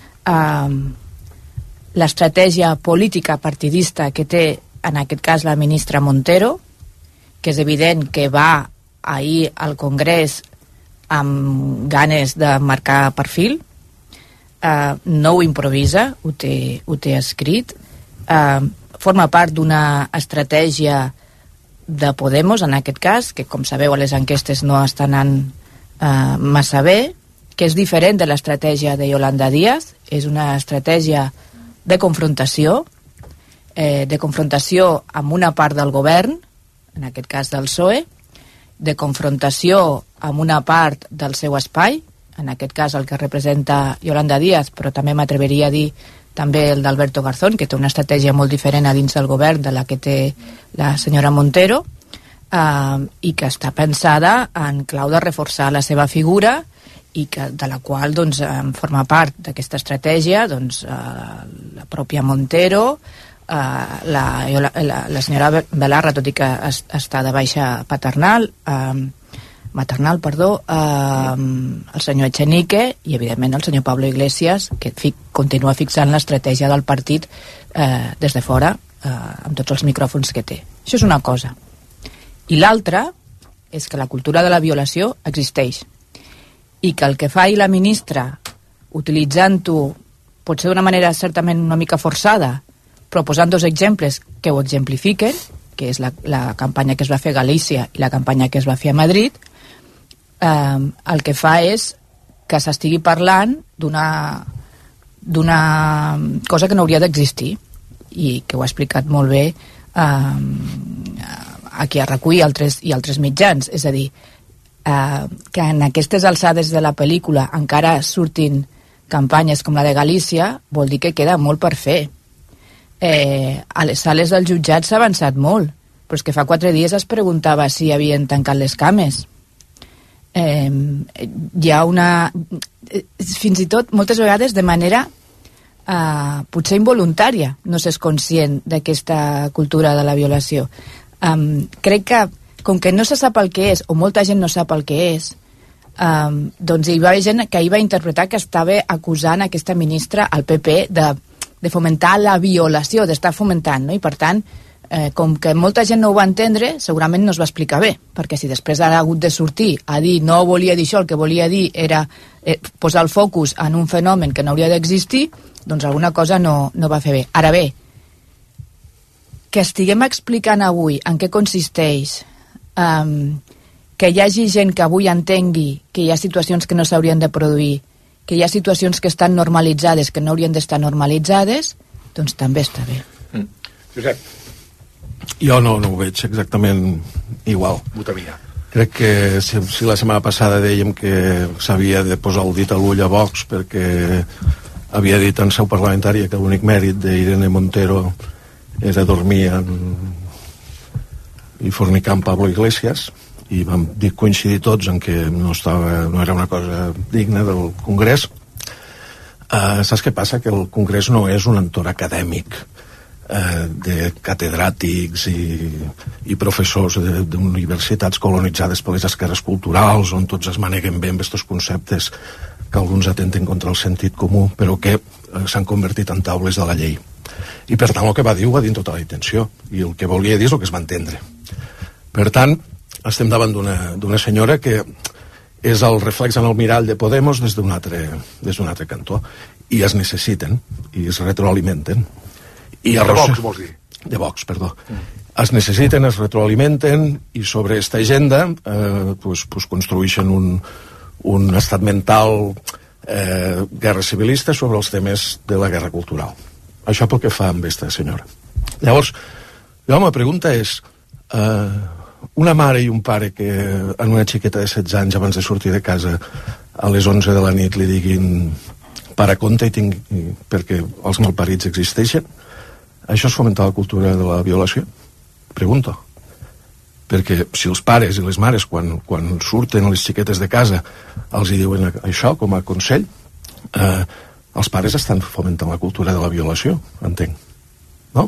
l'estratègia política partidista que té en aquest cas la ministra Montero, que és evident que va ahir al Congrés amb ganes de marcar perfil, no ho improvisa, ho té escrit, forma part d'una estratègia de Podemos, en aquest cas, que com sabeu a les enquestes no està anant massa bé, que és diferent de l'estratègia de Yolanda Díaz, és una estratègia de confrontació amb una part del govern, en aquest cas del PSOE, de confrontació amb una part del seu espai, en aquest cas el que representa Yolanda Díaz, però també m'atreveria a dir també el d'Alberto Garzón, que té una estratègia molt diferent a dins del govern de la que té la senyora Montero, i que està pensada en clau de reforçar la seva figura i de la qual doncs, forma part d'aquesta estratègia doncs, la pròpia Montero, la senyora Belarra, tot i que està de baixa maternal, el senyor Echenique i evidentment el senyor Pablo Iglesias, que continua fixant l'estratègia del partit des de fora, amb tots els micròfons que té. Això és una cosa. I l'altra és que la cultura de la violació existeix i que el que fa la ministra, utilitzant-ho potser d'una manera certament una mica forçada, però posant dos exemples que ho exemplifiquen, que és la campanya que es va fer a Galícia i la campanya que es va fer a Madrid, el que fa és que s'estigui parlant d'una cosa que no hauria d'existir i que ho ha explicat molt bé aquí a RAC1 i altres mitjans. És a dir, que en aquestes alçades de la pel·lícula encara surtin campanyes com la de Galícia vol dir que queda molt per fer. A les sales del jutjat s'ha avançat molt, però és que fa 4 dies es preguntava si havien tancat les cames. Hi ha fins i tot moltes vegades de manera potser involuntària no s'és conscient d'aquesta cultura de la violació. Crec que com que no se sap el que és o molta gent no sap el que és, doncs hi va haver gent que ahir va interpretar que estava acusant aquesta ministra, al PP, de fomentar la violació, d'estar fomentant, no? I per tant, com que molta gent no ho va entendre, segurament no es va explicar bé, perquè si després ha hagut de sortir a dir no volia dir això, el que volia dir era posar el focus en un fenomen que no hauria d'existir, doncs alguna cosa no va fer bé. Ara bé, que estiguem explicant avui en què consisteix, que hi hagi gent que avui entengui que hi ha situacions que no s'haurien de produir, que hi ha situacions que estan normalitzades, que no haurien d'estar normalitzades, doncs també està bé. Josep. Jo no ho veig exactament igual. Botavia. Crec que si la setmana passada dèiem que s'havia de posar el dit a l'ull a Vox perquè havia dit en seu parlamentària que l'únic mèrit d'Irene Montero era dormir i fornicar amb Pablo Iglesias, i vam coincidir tots en que no era una cosa digna del Congrés. Saps què passa? Que el Congrés no és un entorn acadèmic de catedràtics i professors d'universitats colonitzades per les esquerres culturals, on tots es maneguen bé amb aquests conceptes que alguns atenten contra el sentit comú, però que s'han convertit en taules de la llei. I per tant el que va dir ho va dir amb tota la intenció, i el que volia dir és el que es va entendre. Per tant, estem davant d'una senyora que és el reflex en el mirall de Podemos des d'un altre cantó, i es necessiten i es retroalimenten. De Vox, vols dir? De Vox, perdó. Es necessiten, es retroalimenten, i sobre aquesta agenda pues construeixen un estat mental guerra civilista sobre els temes de la guerra cultural. Això pel que fa amb aquesta senyora. Llavors, la meva pregunta és, una mare i un pare que a una xiqueta de 16 anys abans de sortir de casa a les 11 de la nit li diguin para compte perquè els malparits existeixen, això és fomentar la cultura de la violació? Pregunto. Perquè si els pares i les mares quan surten les xiquetes de casa els hi diuen això com a consell, els pares estan fomentant la cultura de la violació, entenc, no?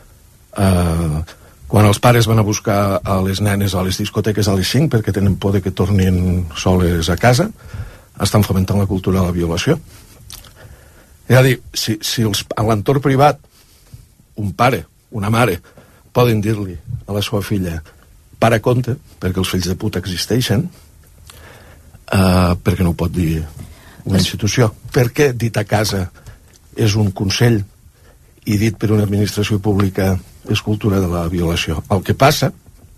Quan els pares van a buscar a les nenes a les discoteques a les 5 perquè tenen por de que tornin soles a casa, estan fomentant la cultura de la violació. És a dir, si a l'entorn privat un pare, una mare, poden dir-li a la seva filla para compte, perquè els fills de puta existeixen, perquè no ho pot dir una institució. Per què dit a casa és un consell i dit per una administració pública és cultura de la violació? El que passa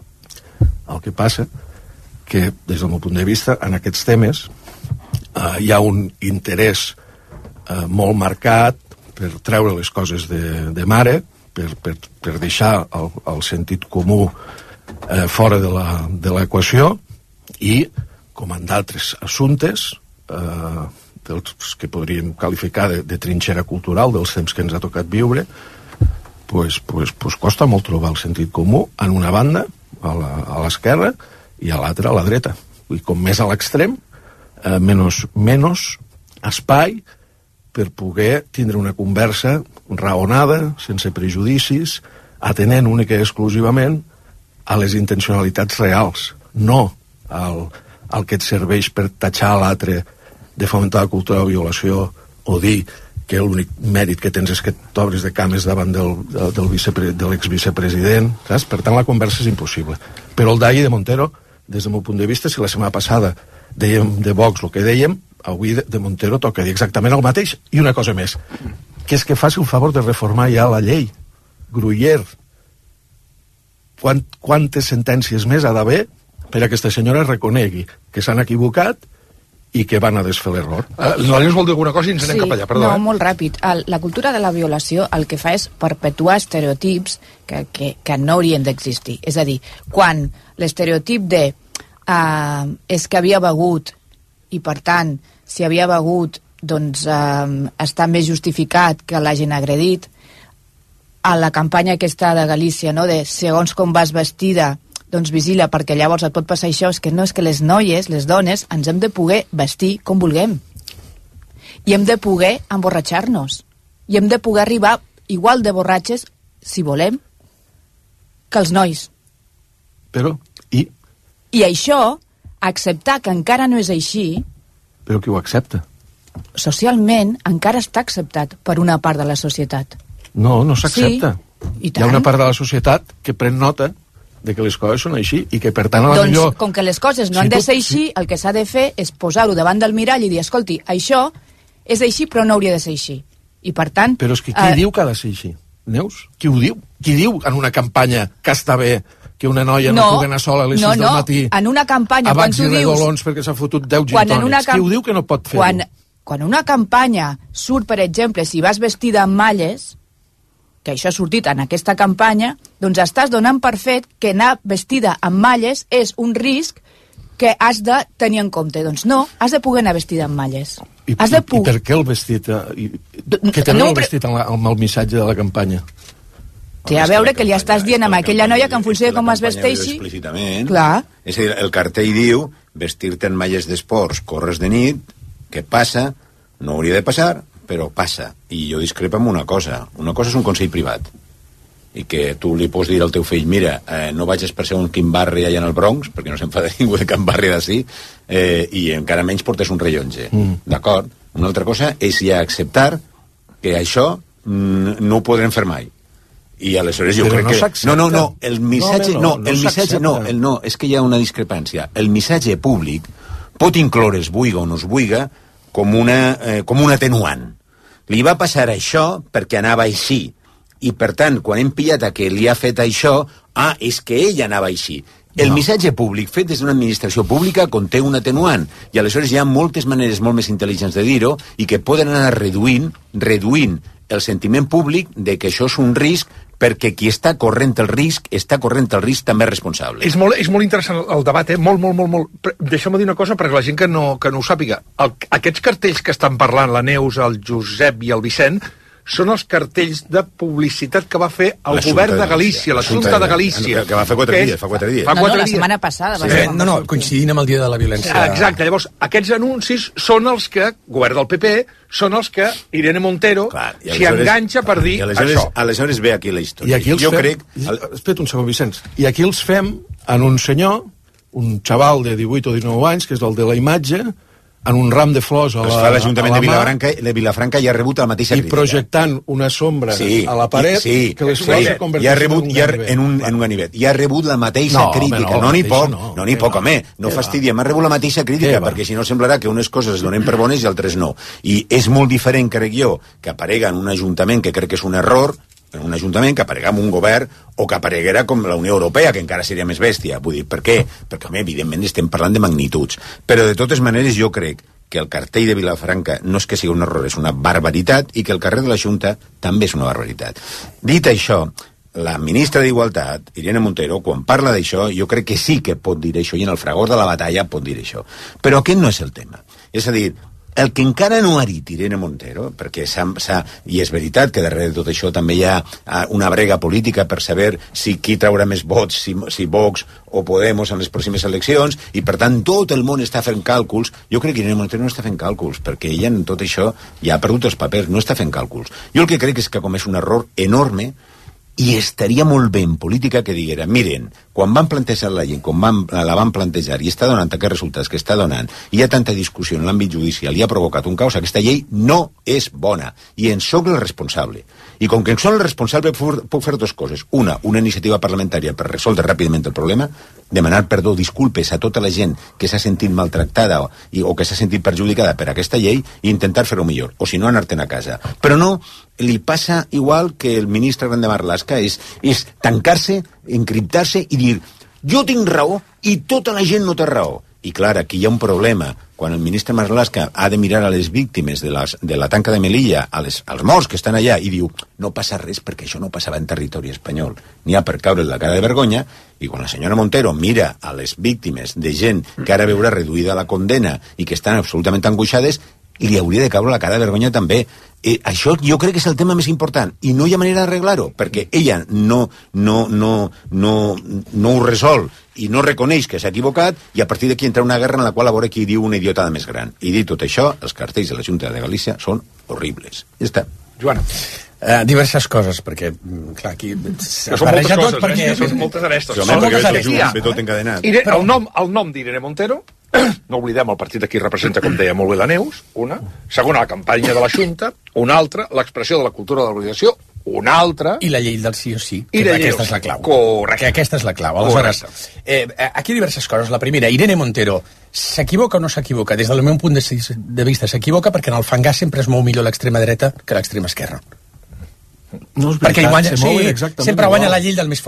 que, des del meu punt de vista, en aquests temes hi ha un interès molt marcat per treure les coses de mare, per deixar el sentit comú fora de l'equació, i, com en d'altres assumptes, dels que podríem qualificar de trinxera cultural dels temps que ens ha tocat viure, pues costa molt trobar el sentit comú en una banda, a l'esquerra, i a l'altra, a la dreta. I com més a l'extrem, menys espai per poder tindre una conversa raonada, sense prejudicis, atenent única i exclusivament a les intencionalitats reals, no al que et serveix per tatxar l'altre de fomentar la cultura de la violació o dir que l'únic mèrit que tens és que t'obres de cames davant de l'exvicepresident, saps? Per tant, la conversa és impossible. Però el d'ahir de Montero, des del meu punt de vista, si la setmana passada dèiem de Vox el que dèiem, avui de Montero toca dir exactament el mateix, i una cosa més, que és que faci el favor de reformar ja la llei. Gruyer, quantes sentències més ha d'haver per a aquesta senyora reconegui que s'han equivocat i que van a desfer l'error? La Neus vol dir alguna cosa i ens anem cap allà, perdó. No, molt ràpid. La cultura de la violació el que fa és perpetuar estereotips que no haurien d'existir. És a dir, quan l'estereotip de és que havia begut i per tant, si havia begut doncs està més justificat que l'hagin agredit, a la campanya aquesta de Galícia, no? De segons com vas vestida doncs vigila, perquè llavors et pot passar això. És que no, és que les noies, les dones, ens hem de poder vestir com vulguem. I hem de poder emborratxar-nos. I hem de poder arribar igual de borratxes, si volem, que els nois. Però, I això, acceptar que encara no és així... Però qui ho accepta? Socialment, encara està acceptat per una part de la societat. No s'accepta. Sí, hi ha una part de la societat que pren nota de que les coses són així i que per tant a la doncs, millor... com que les coses no han de ser així, el que s'ha de fer és posar-ho davant del mirall i dir, escolti, això és així però no hauria de ser així. I per tant... Però és que qui diu que ha de ser així? Neus? Qui ho diu? Qui diu en una campanya que està bé que una noia no pugui anar sola a les 6 del matí en una campanya, quan tu dius... redolons perquè s'ha fotut 10 gintònics. Qui ho diu que no pot fer-ho? Quan una campanya surt, per exemple, si vas vestida amb malles, que això ha sortit en aquesta campanya, doncs estàs donant per fet que anar vestida amb malles és un risc que has de tenir en compte. Doncs no, has de poder anar vestida amb malles. I per què el vestit? Què té el vestit amb el missatge de la campanya? Té a veure que li estàs dient a aquella noia que en funció de com es vesteixi... Explícitament. Clar. És a dir, el cartell diu vestir-te en malles d'esports, corres de nit, què passa? No hauria de passar, però passa. I jo discrepo amb una cosa. Una cosa és un consell privat. I que tu li pots dir al teu fill, mira, no vagis per ser un quin barri allà en el Bronx, perquè no s'enfada ningú de cap barri d'ací, i encara menys portes un rellotge. D'acord? Una altra cosa és ja acceptar que això no ho podrem fer mai. I aleshores jo crec que... No, el missatge... No, és que hi ha una discrepància. El missatge públic pot incloure's, buiga o no es buiga, com un atenuant. Li va passar això perquè anava així. I, per tant, quan hem pillat a que li ha fet això, és que ell anava així. El missatge públic fet des d'una administració pública conté un atenuant. I aleshores hi ha moltes maneres molt més intel·ligents de dir-ho i que poden anar reduint el sentiment públic de que això és un risc perquè qui està corrent el risc també és responsable. És molt interessant el debat, molt. Deixa'm dir una cosa perquè la gent que no ho sàpiga. Aquests cartells que estan parlant la Neus, el Josep i el Vicent són els cartells de publicitat que va fer el govern de Galícia, l'Assumpte de Galícia. Que va fer 4 dies, fa 4 dies. La setmana passada. Coincidint amb el dia de la violència. Exacte, llavors, aquests anuncis són els que, govern del PP, són els que Irene Montero s'hi enganxa per dir això. Aleshores ve aquí la història. I aquí els fem... Espera un segon, Vicenç. I aquí els fem en un senyor, un xaval de 18 o 19 anys, que és el de la imatge, en un ram de flors a la l'Ajuntament de Vilafranca ja ha rebut la mateixa crítica. I projectant una sombra a la paret que les flors se converteixen en un ganivet. I ha rebut la mateixa crítica. No n'hi poc, home. No fastidiem. Ha rebut la mateixa crítica, perquè si no semblarà que unes coses es donen per bones i altres no. I és molt diferent, crec jo, que aparega en un ajuntament que crec que és un error, en un ajuntament que aparega en un govern o que apareguera com la Unió Europea, que encara seria més bèstia. Vull dir, per què? Perquè, home, evidentment estem parlant de magnituds. Però, de totes maneres, jo crec que el cartell de Vilafranca no és que sigui un error, és una barbaritat, i que el carrer de la Junta també és una barbaritat. Dit això, la ministra d'Igualtat, Irene Montero, quan parla d'això, jo crec que sí que pot dir això, i en el fragor de la batalla pot dir això. Però aquest no és el tema. És a dir, el que encara no ha dit Irene Montero, perquè i és veritat que darrere de tot això també hi ha una brega política per saber qui traurà més vots, si Vox o Podemos en les pròximes eleccions, i per tant tot el món està fent càlculs. Jo crec que Irene Montero no està fent càlculs, perquè ella en tot això ja ha perdut els papers, no està fent càlculs. Jo el que crec és que ha comès un error enorme, i estaria molt bé en política que diguera, miren, quan van plantejar la llei, quan la van plantejar i està donant aquests resultats que està donant, hi ha tanta discussió en l'àmbit judicial i ha provocat un caos, aquesta llei no és bona i en soc el responsable. I com que en soc el responsable puc fer dues coses. Una iniciativa parlamentària per resoldre ràpidament el problema, demanar perdó, disculpes a tota la gent que s'ha sentit maltractada o que s'ha sentit perjudicada per aquesta llei i intentar fer-ho millor, o si no anar-te'n a casa. Però no, li passa igual que el ministre Grande Marlaska, és tancar-se, encriptar-se i dir, jo tinc raó i tota la gent no té raó. I clar, aquí hi ha un problema. Quan el ministre Marlaska ha de mirar a les víctimes de la tanca de Melilla, als morts que estan allà, i diu, no passa res perquè això no passava en territori espanyol. N'hi ha per caure la cara de vergonya, i quan la senyora Montero mira a les víctimes de gent que ara veurà reduïda la condena i que estan absolutament angoixades, li hauria de caure la cara de vergonya també. Això jo crec que és el tema més important i no hi ha manera d'arreglar-ho, perquè ella no ho resol i no reconeix que s'ha equivocat, i a partir d'aquí entra una guerra en la qual a veure qui diu una idiotada més gran. I dit tot això, els cartells de la Junta de Galícia són horribles. Ja està. Joana. Diverses coses, perquè, clar, aquí... Són moltes coses, perquè... Són moltes arestes. Són moltes arestes. Ve tot encadenat. El nom d'Irene Montero, no oblidem el partit aquí representa, com deia molt bé la Neus, una. Segona, la campanya de la Junta. Una altra, l'expressió de la cultura de l'organització. Una altra... I la llei del sí o sí. I aquesta és la clau. Correcte. Que aquesta és la clau. Aleshores, aquí diverses coses. La primera, Irene Montero s'equivoca o no s'equivoca? Des del meu punt de vista s'equivoca perquè en el fangar sempre es mou millor l'extrema dreta que l'extrema esquerra. No és veritat, perquè guanya, sempre guanya la llei del més fort.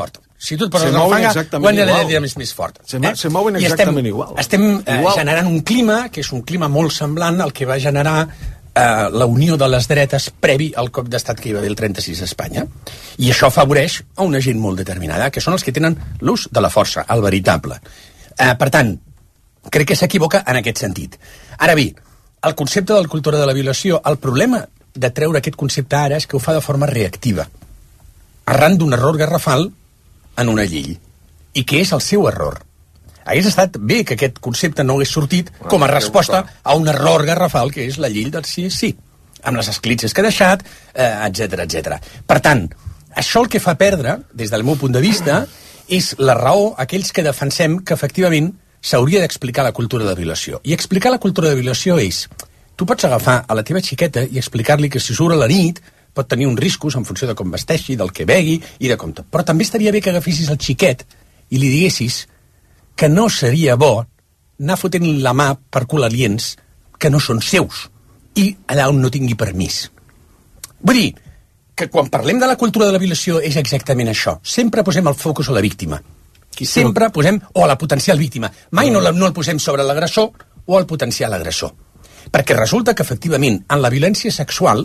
Si tu et poses al fang, guanya la lletra més fort. Se mouen exactament igual. Estem generant un clima, que és un clima molt semblant al que va generar la unió de les dretes previ al cop d'estat que hi va haver el 36 a Espanya. I això afavoreix a una gent molt determinada, que són els que tenen l'ús de la força, el veritable. Per tant, crec que s'equivoca en aquest sentit. Ara bé, el concepte de la cultura de la violació, el problema de treure aquest concepte ara és que ho fa de forma reactiva, arran d'un error garrafal en una llei, i que és el seu error. Hagués estat bé que aquest concepte no hagués sortit com a resposta a un error garrafal, que és la llei del sí, amb les esclitxes que ha deixat, etc. Per tant, això el que fa perdre, des del meu punt de vista, és la raó a aquells que defensem que efectivament s'hauria d'explicar la cultura de violació. I explicar la cultura de violació és... Tu pots agafar a la teva xiqueta i explicar-li que si surt a la nit pot tenir uns riscos en funció de com vesteixi, del que begui i de com tot. Però també estaria bé que agafessis el xiquet i li diguessis que no seria bo anar fotent la mà per cul aliens que no són seus i allà on no tingui permís. Vull dir que quan parlem de la cultura de la violació és exactament això. Sempre posem el focus a la víctima. Sempre posem... o a la potencial víctima. Mai no el posem sobre l'agressor o al potencial agressor. Perquè resulta que, efectivament, en la violència sexual,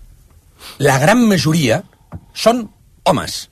la gran majoria són homes.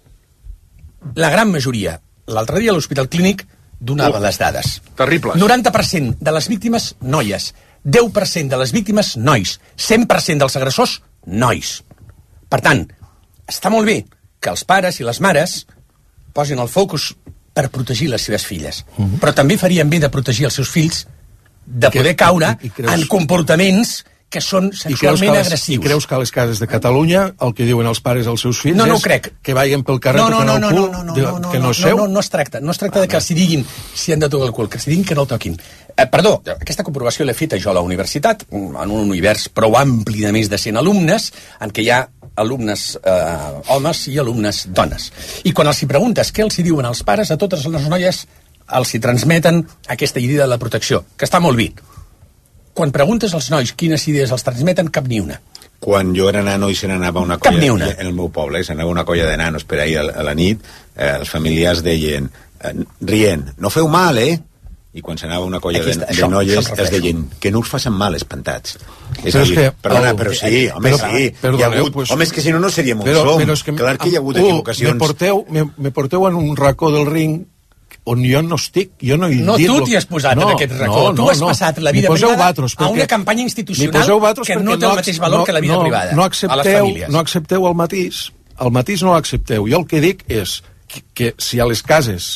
La gran majoria. L'altre dia a l'Hospital Clínic donava les dades. Terribles. 90% de les víctimes, noies. 10% de les víctimes, nois. 100% dels agressors, nois. Per tant, està molt bé que els pares i les mares posin el focus per protegir les seves filles. Però també farien bé de protegir els seus fills de poder caure en comportaments que són sexualment agressius. I creus que a les cases de Catalunya el que diuen els pares als seus fills no ho crec. Que vagin pel carrer tocant el cul, que no és seu? No es tracta de que els diguin si han de tocar el cul, que els diguin que no el toquin. Perdó, aquesta comprovació l'he feta jo a la universitat, en un univers prou ampli de més de 100 alumnes, en què hi ha alumnes homes i alumnes dones. I quan els hi preguntes què els hi diuen els pares, a totes les noies els hi transmeten aquesta idea de la protecció, que està molt bé. Quan preguntes als nois quines idees els transmeten, cap ni una. Quan jo era nano i se n'anava una colla, en el meu poble, se n'anava una colla de nanos per ahir a la nit, els familiars deien, rient, no feu mal, eh? I quan s'anava una colla de noies es deien que no us facin mal, espantats. És a dir, perdona, però sí, home, sí. Home, és que si no, no seríem on som. Clar que hi ha hagut equivocacions. Me porteu en un racó del ring on jo no estic, jo no he dit... No, tu t'hi has posat en aquest racó. Tu has passat la vida privada a una campanya institucional que no té el mateix valor que la vida privada a les famílies. No accepteu el matís. El matís no l'accepteu. Jo el que dic és que si a les cases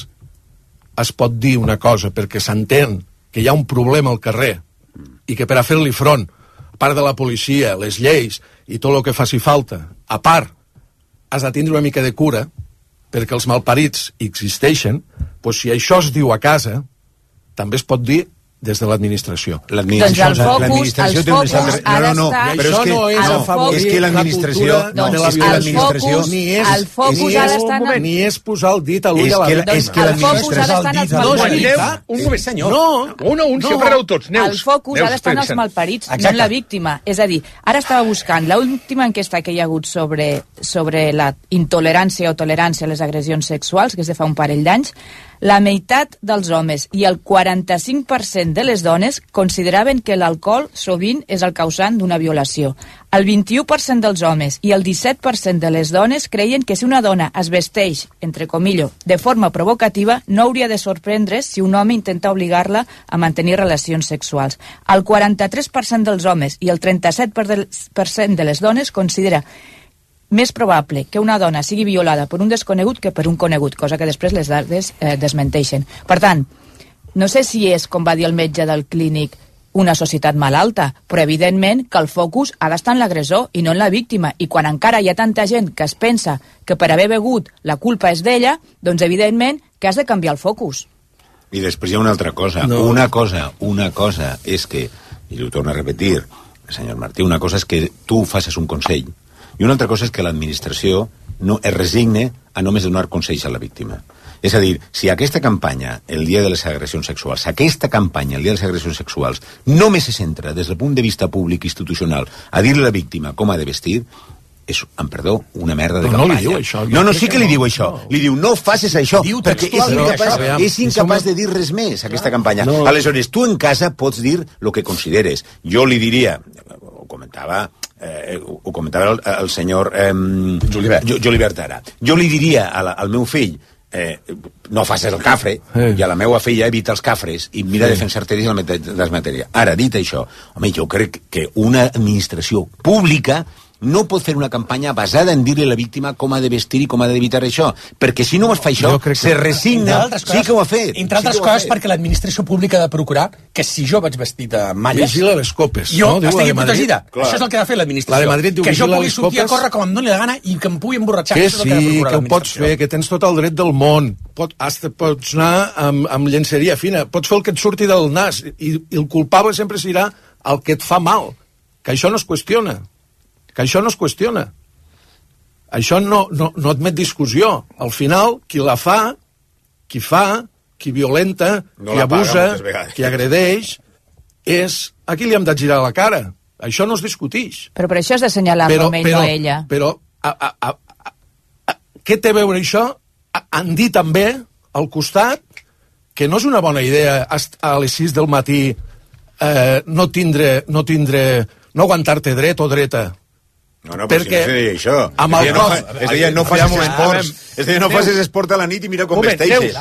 es pot dir una cosa perquè s'entén que hi ha un problema al carrer i que per a fer-li front, a part de la policia, les lleis i tot el que faci falta, a part, has de tindre una mica de cura perquè els malparits existeixen, doncs si això es diu a casa, també es pot dir des de l'administració. Doncs el focus ha d'estar... Però és que l'administració... El focus ha d'estar... Ni és posar el dit a l'ull a la víctima. És que l'administració... Un moment, senyor. Un, si ho fareu tots. El focus ha d'estar en els malparits, no en la víctima. És a dir, ara estava buscant l'última enquesta que hi ha hagut sobre la intolerància o tolerància a les agressions sexuals, que és de fa un parell d'anys. La meitat dels homes i el 45% de les dones consideraven que l'alcohol sovint és el causant d'una violació. El 21% dels homes i el 17% de les dones creien que si una dona es vesteix, entre comillas, de forma provocativa, no hauria de sorprendre's si un home intenta obligar-la a mantenir relacions sexuals. El 43% dels homes i el 37% de les dones considera més probable que una dona sigui violada per un desconegut que per un conegut, cosa que després les dades desmenteixen. Per tant, no sé si és, com va dir el metge del clínic, una societat malalta, però evidentment que el focus ha d'estar en l'agressor i no en la víctima. I quan encara hi ha tanta gent que es pensa que per haver begut la culpa és d'ella, doncs evidentment que has de canviar el focus. I després hi ha una altra cosa. No. Una cosa és que, i ho torno a repetir, senyor Martí, una cosa és que tu facis un consell, i una altra cosa és que l'administració no es resigne a només donar consells a la víctima. És a dir, si aquesta campanya, el dia de les agressions sexuals, només se centra des del punt de vista públic i institucional a dir-li a la víctima com ha de vestir, és, amb perdó, una merda de campanya. No li diu això. No, sí que li diu això. Li diu, no facis això, perquè és incapaç de dir res més, aquesta campanya. Aleshores, tu en casa pots dir el que consideres. Jo li diria, ho comentava el senyor Julibert ara, jo li diria al meu fill, no facis el cafre, i a la meva filla evita els cafres i mira de defensar-te de les matèries. Ara, dit això, home, jo crec que una administració pública no pot fer una campanya basada en dir-li a la víctima com ha de vestir i com ha d'evitar això, perquè si no es fa això, se resigna, sí que ho ha fet. Entre altres coses, perquè l'administració pública ha de procurar que si jo vaig vestit de malles... Vigila les copes. Jo estigui protegida. Això és el que ha de fer l'administració. La de Madrid diu, que jo pugui sortir a córrer com em doni la gana i que em pugui emborratxar. Que sí, que ho pots fer, que tens tot el dret del món. Pots anar amb llenceria fina, pots fer el que et surti del nas, i el culpable sempre serà el que et fa mal. Que això no es qüestiona. Això no admet discussió. Al final, qui la fa, qui violenta, qui abusa, qui agredeix, és a qui li hem de girar la cara. Això no es discuteix. Però per això has d'assenyalar-lo a ell, no a ella. Però què té a veure això? Han dit també, al costat, que no és una bona idea a les 6 del matí no aguantar-te dret o dreta. No, perquè si no se deia això. Es deia no facis esports. Es deia no facis esport a la nit i mira com vesteixes.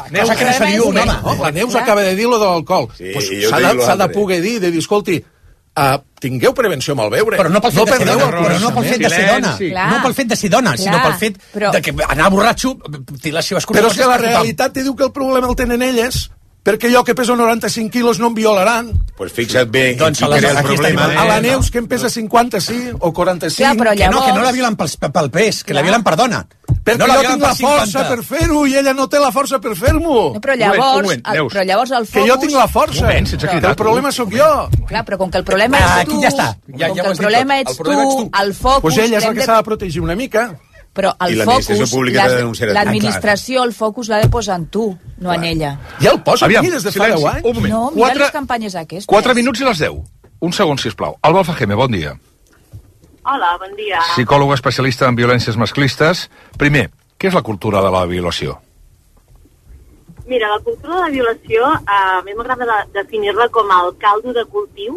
La Neus acaba de dir lo de l'alcohol. S'ha de poder dir, de dir, escolti, tingueu prevenció amb el beure. Però no pel fet de ser dona. No pel fet de ser dona, sinó pel fet de que anar borratxo té les seves conseqüències. Però és que la realitat te diu que el problema el tenen elles, perquè jo que peso 95 quilos no em violaran. Pues fixa't bé qui crea el problema. A la Neus, que em pesa 50, sí, o 45. Clar, llavors... Que no la violen pel pes, que la violen per dona. Perquè jo tinc la força per fer-ho i ella no té la força per fer-m'ho. Però llavors el focus... Que jo tinc la força, que el problema sóc jo. Clar, però com que el problema ets tu, com que el problema ets tu, el focus... Doncs ella és la que s'ha de protegir una mica. Però el focus, l'administració, el focus l'ha de posar en tu, no en ella. Ja el posa aquí des de fa 10 anys. Un moment. No, mira les campanyes aquestes. 4 minuts i les 10. Un segon, sisplau. Alba Alfajeme, bon dia. Hola, bon dia. Psicòloga especialista en violències masclistes. Primer, què és la cultura de la violació? Mira, la cultura de la violació, a mi m'agrada definir-la com el caldo de cultiu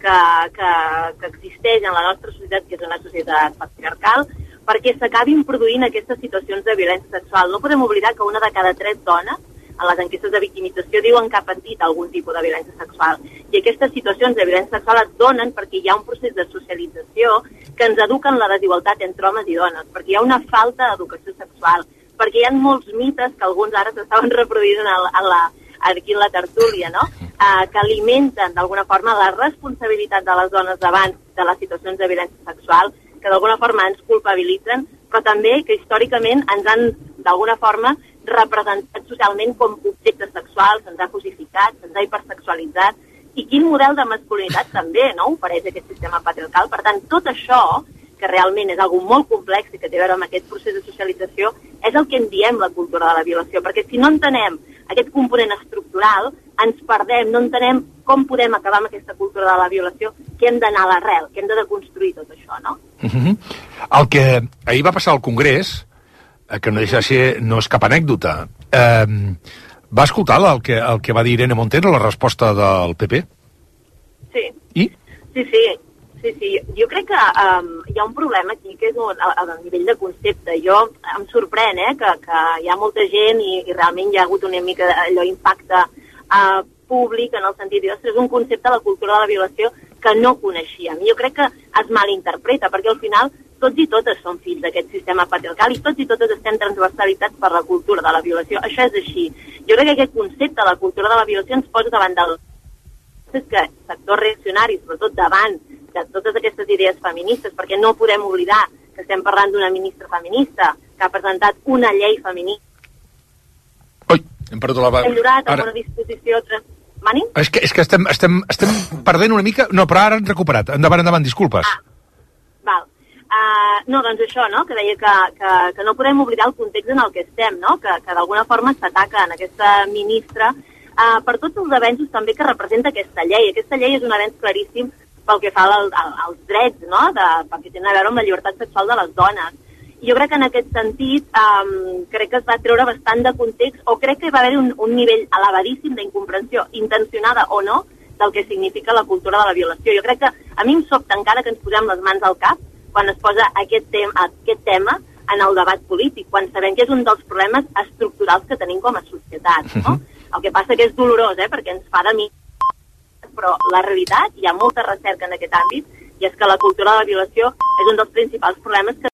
que existeix en la nostra societat, que és una societat patriarcal, perquè s'acabin produint aquestes situacions de violència sexual. No podem oblidar que una de cada 3 dones en les enquestes de victimització diuen que ha patit algun tipus de violència sexual. I aquestes situacions de violència sexual es donen perquè hi ha un procés de socialització que ens educa en la desigualtat entre homes i dones, perquè hi ha una falta d'educació sexual, perquè hi ha molts mites que alguns ara s'estaven reproduint aquí en la tertúlia, no? Que alimenten d'alguna forma la responsabilitat de les dones davant de les situacions de violència sexual, que d'alguna forma ens culpabilitzen, però també que històricament ens han d'alguna forma representat socialment com objectes sexuals, se'ns ha cosificat, se'ns ha hipersexualitzat, i quin model de masculinitat també, no?, ofereix aquest sistema patriarcal. Per tant, tot això, que realment és algo molt complex i que té a veure amb aquest procés de socialització, és el que en diem la cultura de la violació, perquè si no entenem aquest component estructural, ens perdem, no entenem com podem acabar amb aquesta cultura de la violació, que hem d'anar a l'arrel, que hem de deconstruir tot això, no? El que ahir va passar al Congrés, que no deixa de ser, no és cap anècdota, va escoltar el que va dir Irene Montero, la resposta del PP? Sí. I? Sí. Jo crec que hi ha un problema aquí que és a nivell de concepte. Em sorprèn que hi ha molta gent i realment hi ha hagut una mica allò impacte públic en el sentit de és un concepte de la cultura de la violació que no coneixíem. Jo crec que es malinterpreta perquè al final tots i totes som fills d'aquest sistema patriarcal i tots i totes estem transversalitzats per la cultura de la violació. Això és així. Jo crec que aquest concepte de la cultura de la violació ens posa davant del sector reaccionari, sobretot davant de totes aquestes idees feministes, perquè no podem oblidar que estem parlant d'una ministra feminista que ha presentat una llei feminista. Hem perdut la... Hem llorat amb una disposició... Mani? És que estem perdent una mica... No, però ara hem recuperat. Endavant, disculpes. Val. No, doncs això, no?, que deia que no podem oblidar el context en el que estem, no?, que d'alguna forma s'ataca en aquesta ministra per tots els avenços també que representa aquesta llei. Aquesta llei és un avenç claríssim pel que fa als drets, no? Perquè tenen a veure amb la llibertat sexual de les dones. I jo crec que en aquest sentit crec que es va treure bastant de context, o crec que va haver un nivell elevadíssim d'incomprensió, intencionada o no, del que significa la cultura de la violació. Jo crec que a mi em sobta encara que ens posem les mans al cap quan es posa aquest tema en el debat polític, quan sabem que és un dels problemes estructurals que tenim com a societat, no? El que passa que és dolorós, perquè ens fa de mi, però la realitat, hi ha molta recerca en aquest àmbit, i és que la cultura de la violació és un dels principals problemes que